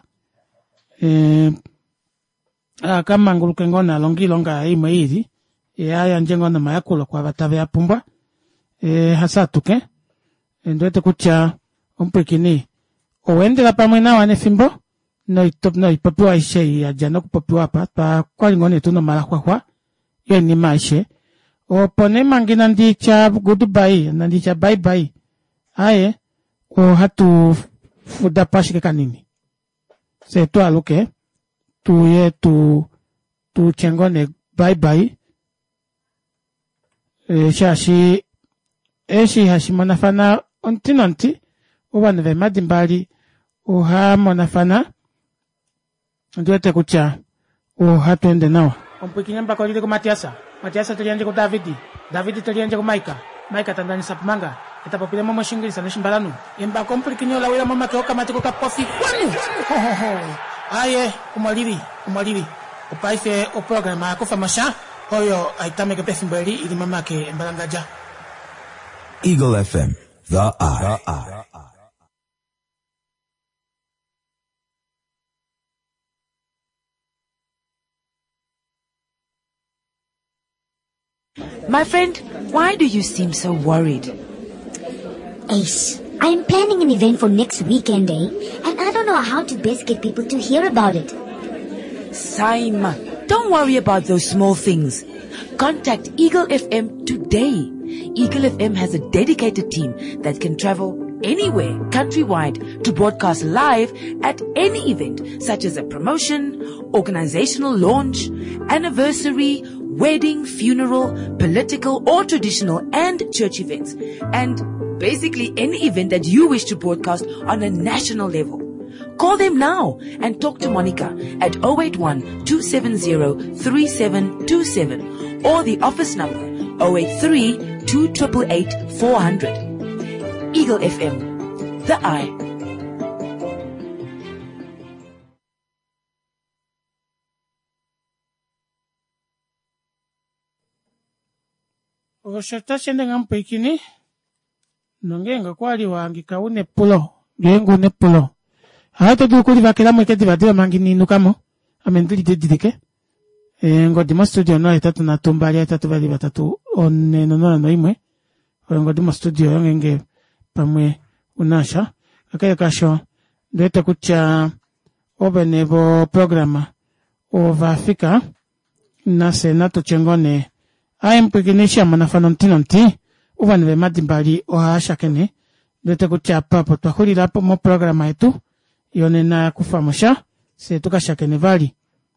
Speaker 1: akamanguluke ngona longilonga imwe hizi aya njengona mayakulo kwa batave yapumbwa hasatuke ndoete kucha ompikini owendela pamwe na wane fimbo no ipopiwa ishe ya jano kupopiwa pa kwalingone tuno malahwahwa yeni maishe opone mangina ndicha goodbye na ndicha bye bye aye o hatu fuda pashike kanini se to aluke tuye tu chengone bye bye shashi hashi monafana ontinonti ubana ve madimbali uha monafana ndoete kucha uhatu ende nawa ompikinyamba kwa lile kumatiasa tulianje ku David tulianje ku Maika tandani sapmanga itapopile momo shingilisa na shimbalanu imba komplikinyo la wila mama keoka matiko ka kofi kwanu aye kumwalivi upaife o programa kufa masha hoyo aitame ke pesimbeli ili mama ke mbalangaja
Speaker 2: Eagle FM, the eye.
Speaker 4: My friend, why do you seem so worried?
Speaker 5: Ace, I am planning an event for next weekend, and I don't know how to best get people to hear about it.
Speaker 4: Saima, don't worry about those small things. Contact Eagle FM today. Eagle FM has a dedicated team that can travel anywhere countrywide to broadcast live at any event, such as a promotion, organizational launch, anniversary, wedding, funeral, political or traditional and church events, and basically any event that you wish to broadcast on a national level. Call them now and talk to Monica at 081-270-3727 or the office number 083-288-400. Eagle FM, the eye.
Speaker 1: Oshata shende ngampo ikini nongenga kwali wangi kaune pulo gengu ne pulo hato dukuli vakela mweketi vadiwa mangini nukamo amenduli dedike ngodimo studio no etatu na tumbali etatu vali batatu one nonona no imwe ngodimo studio yongenge pamwe unasha kakaya kasho ndete kucha obenevo programa ova Afrika na senato chengone aimpikinisha manafano nti uvanile madimbali ohasha kene ndete kucha papo twahulila hapo mo programa yetu yone na kufamusha se tukashakene vali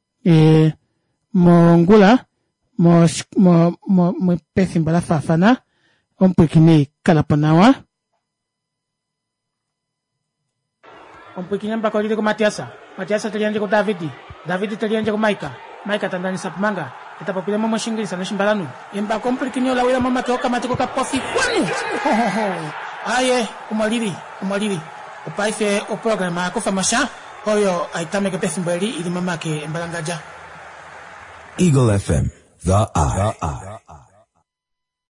Speaker 1: mongula mo pethi mbala fafana ompikini kalapanawa ompikini mbako lile ko Matiasa tulianje ko David tulianje ko Maika tandani sapmanga etapopile mo shingilisa no shimbalanu mbako ompikini ola wila mama ke matiko ka pofi kwani aye umaliri upaife o programa ko famasha oyo aitame ke pethi mbali ili mama ke mbalangaja
Speaker 2: Eagle FM, the eye.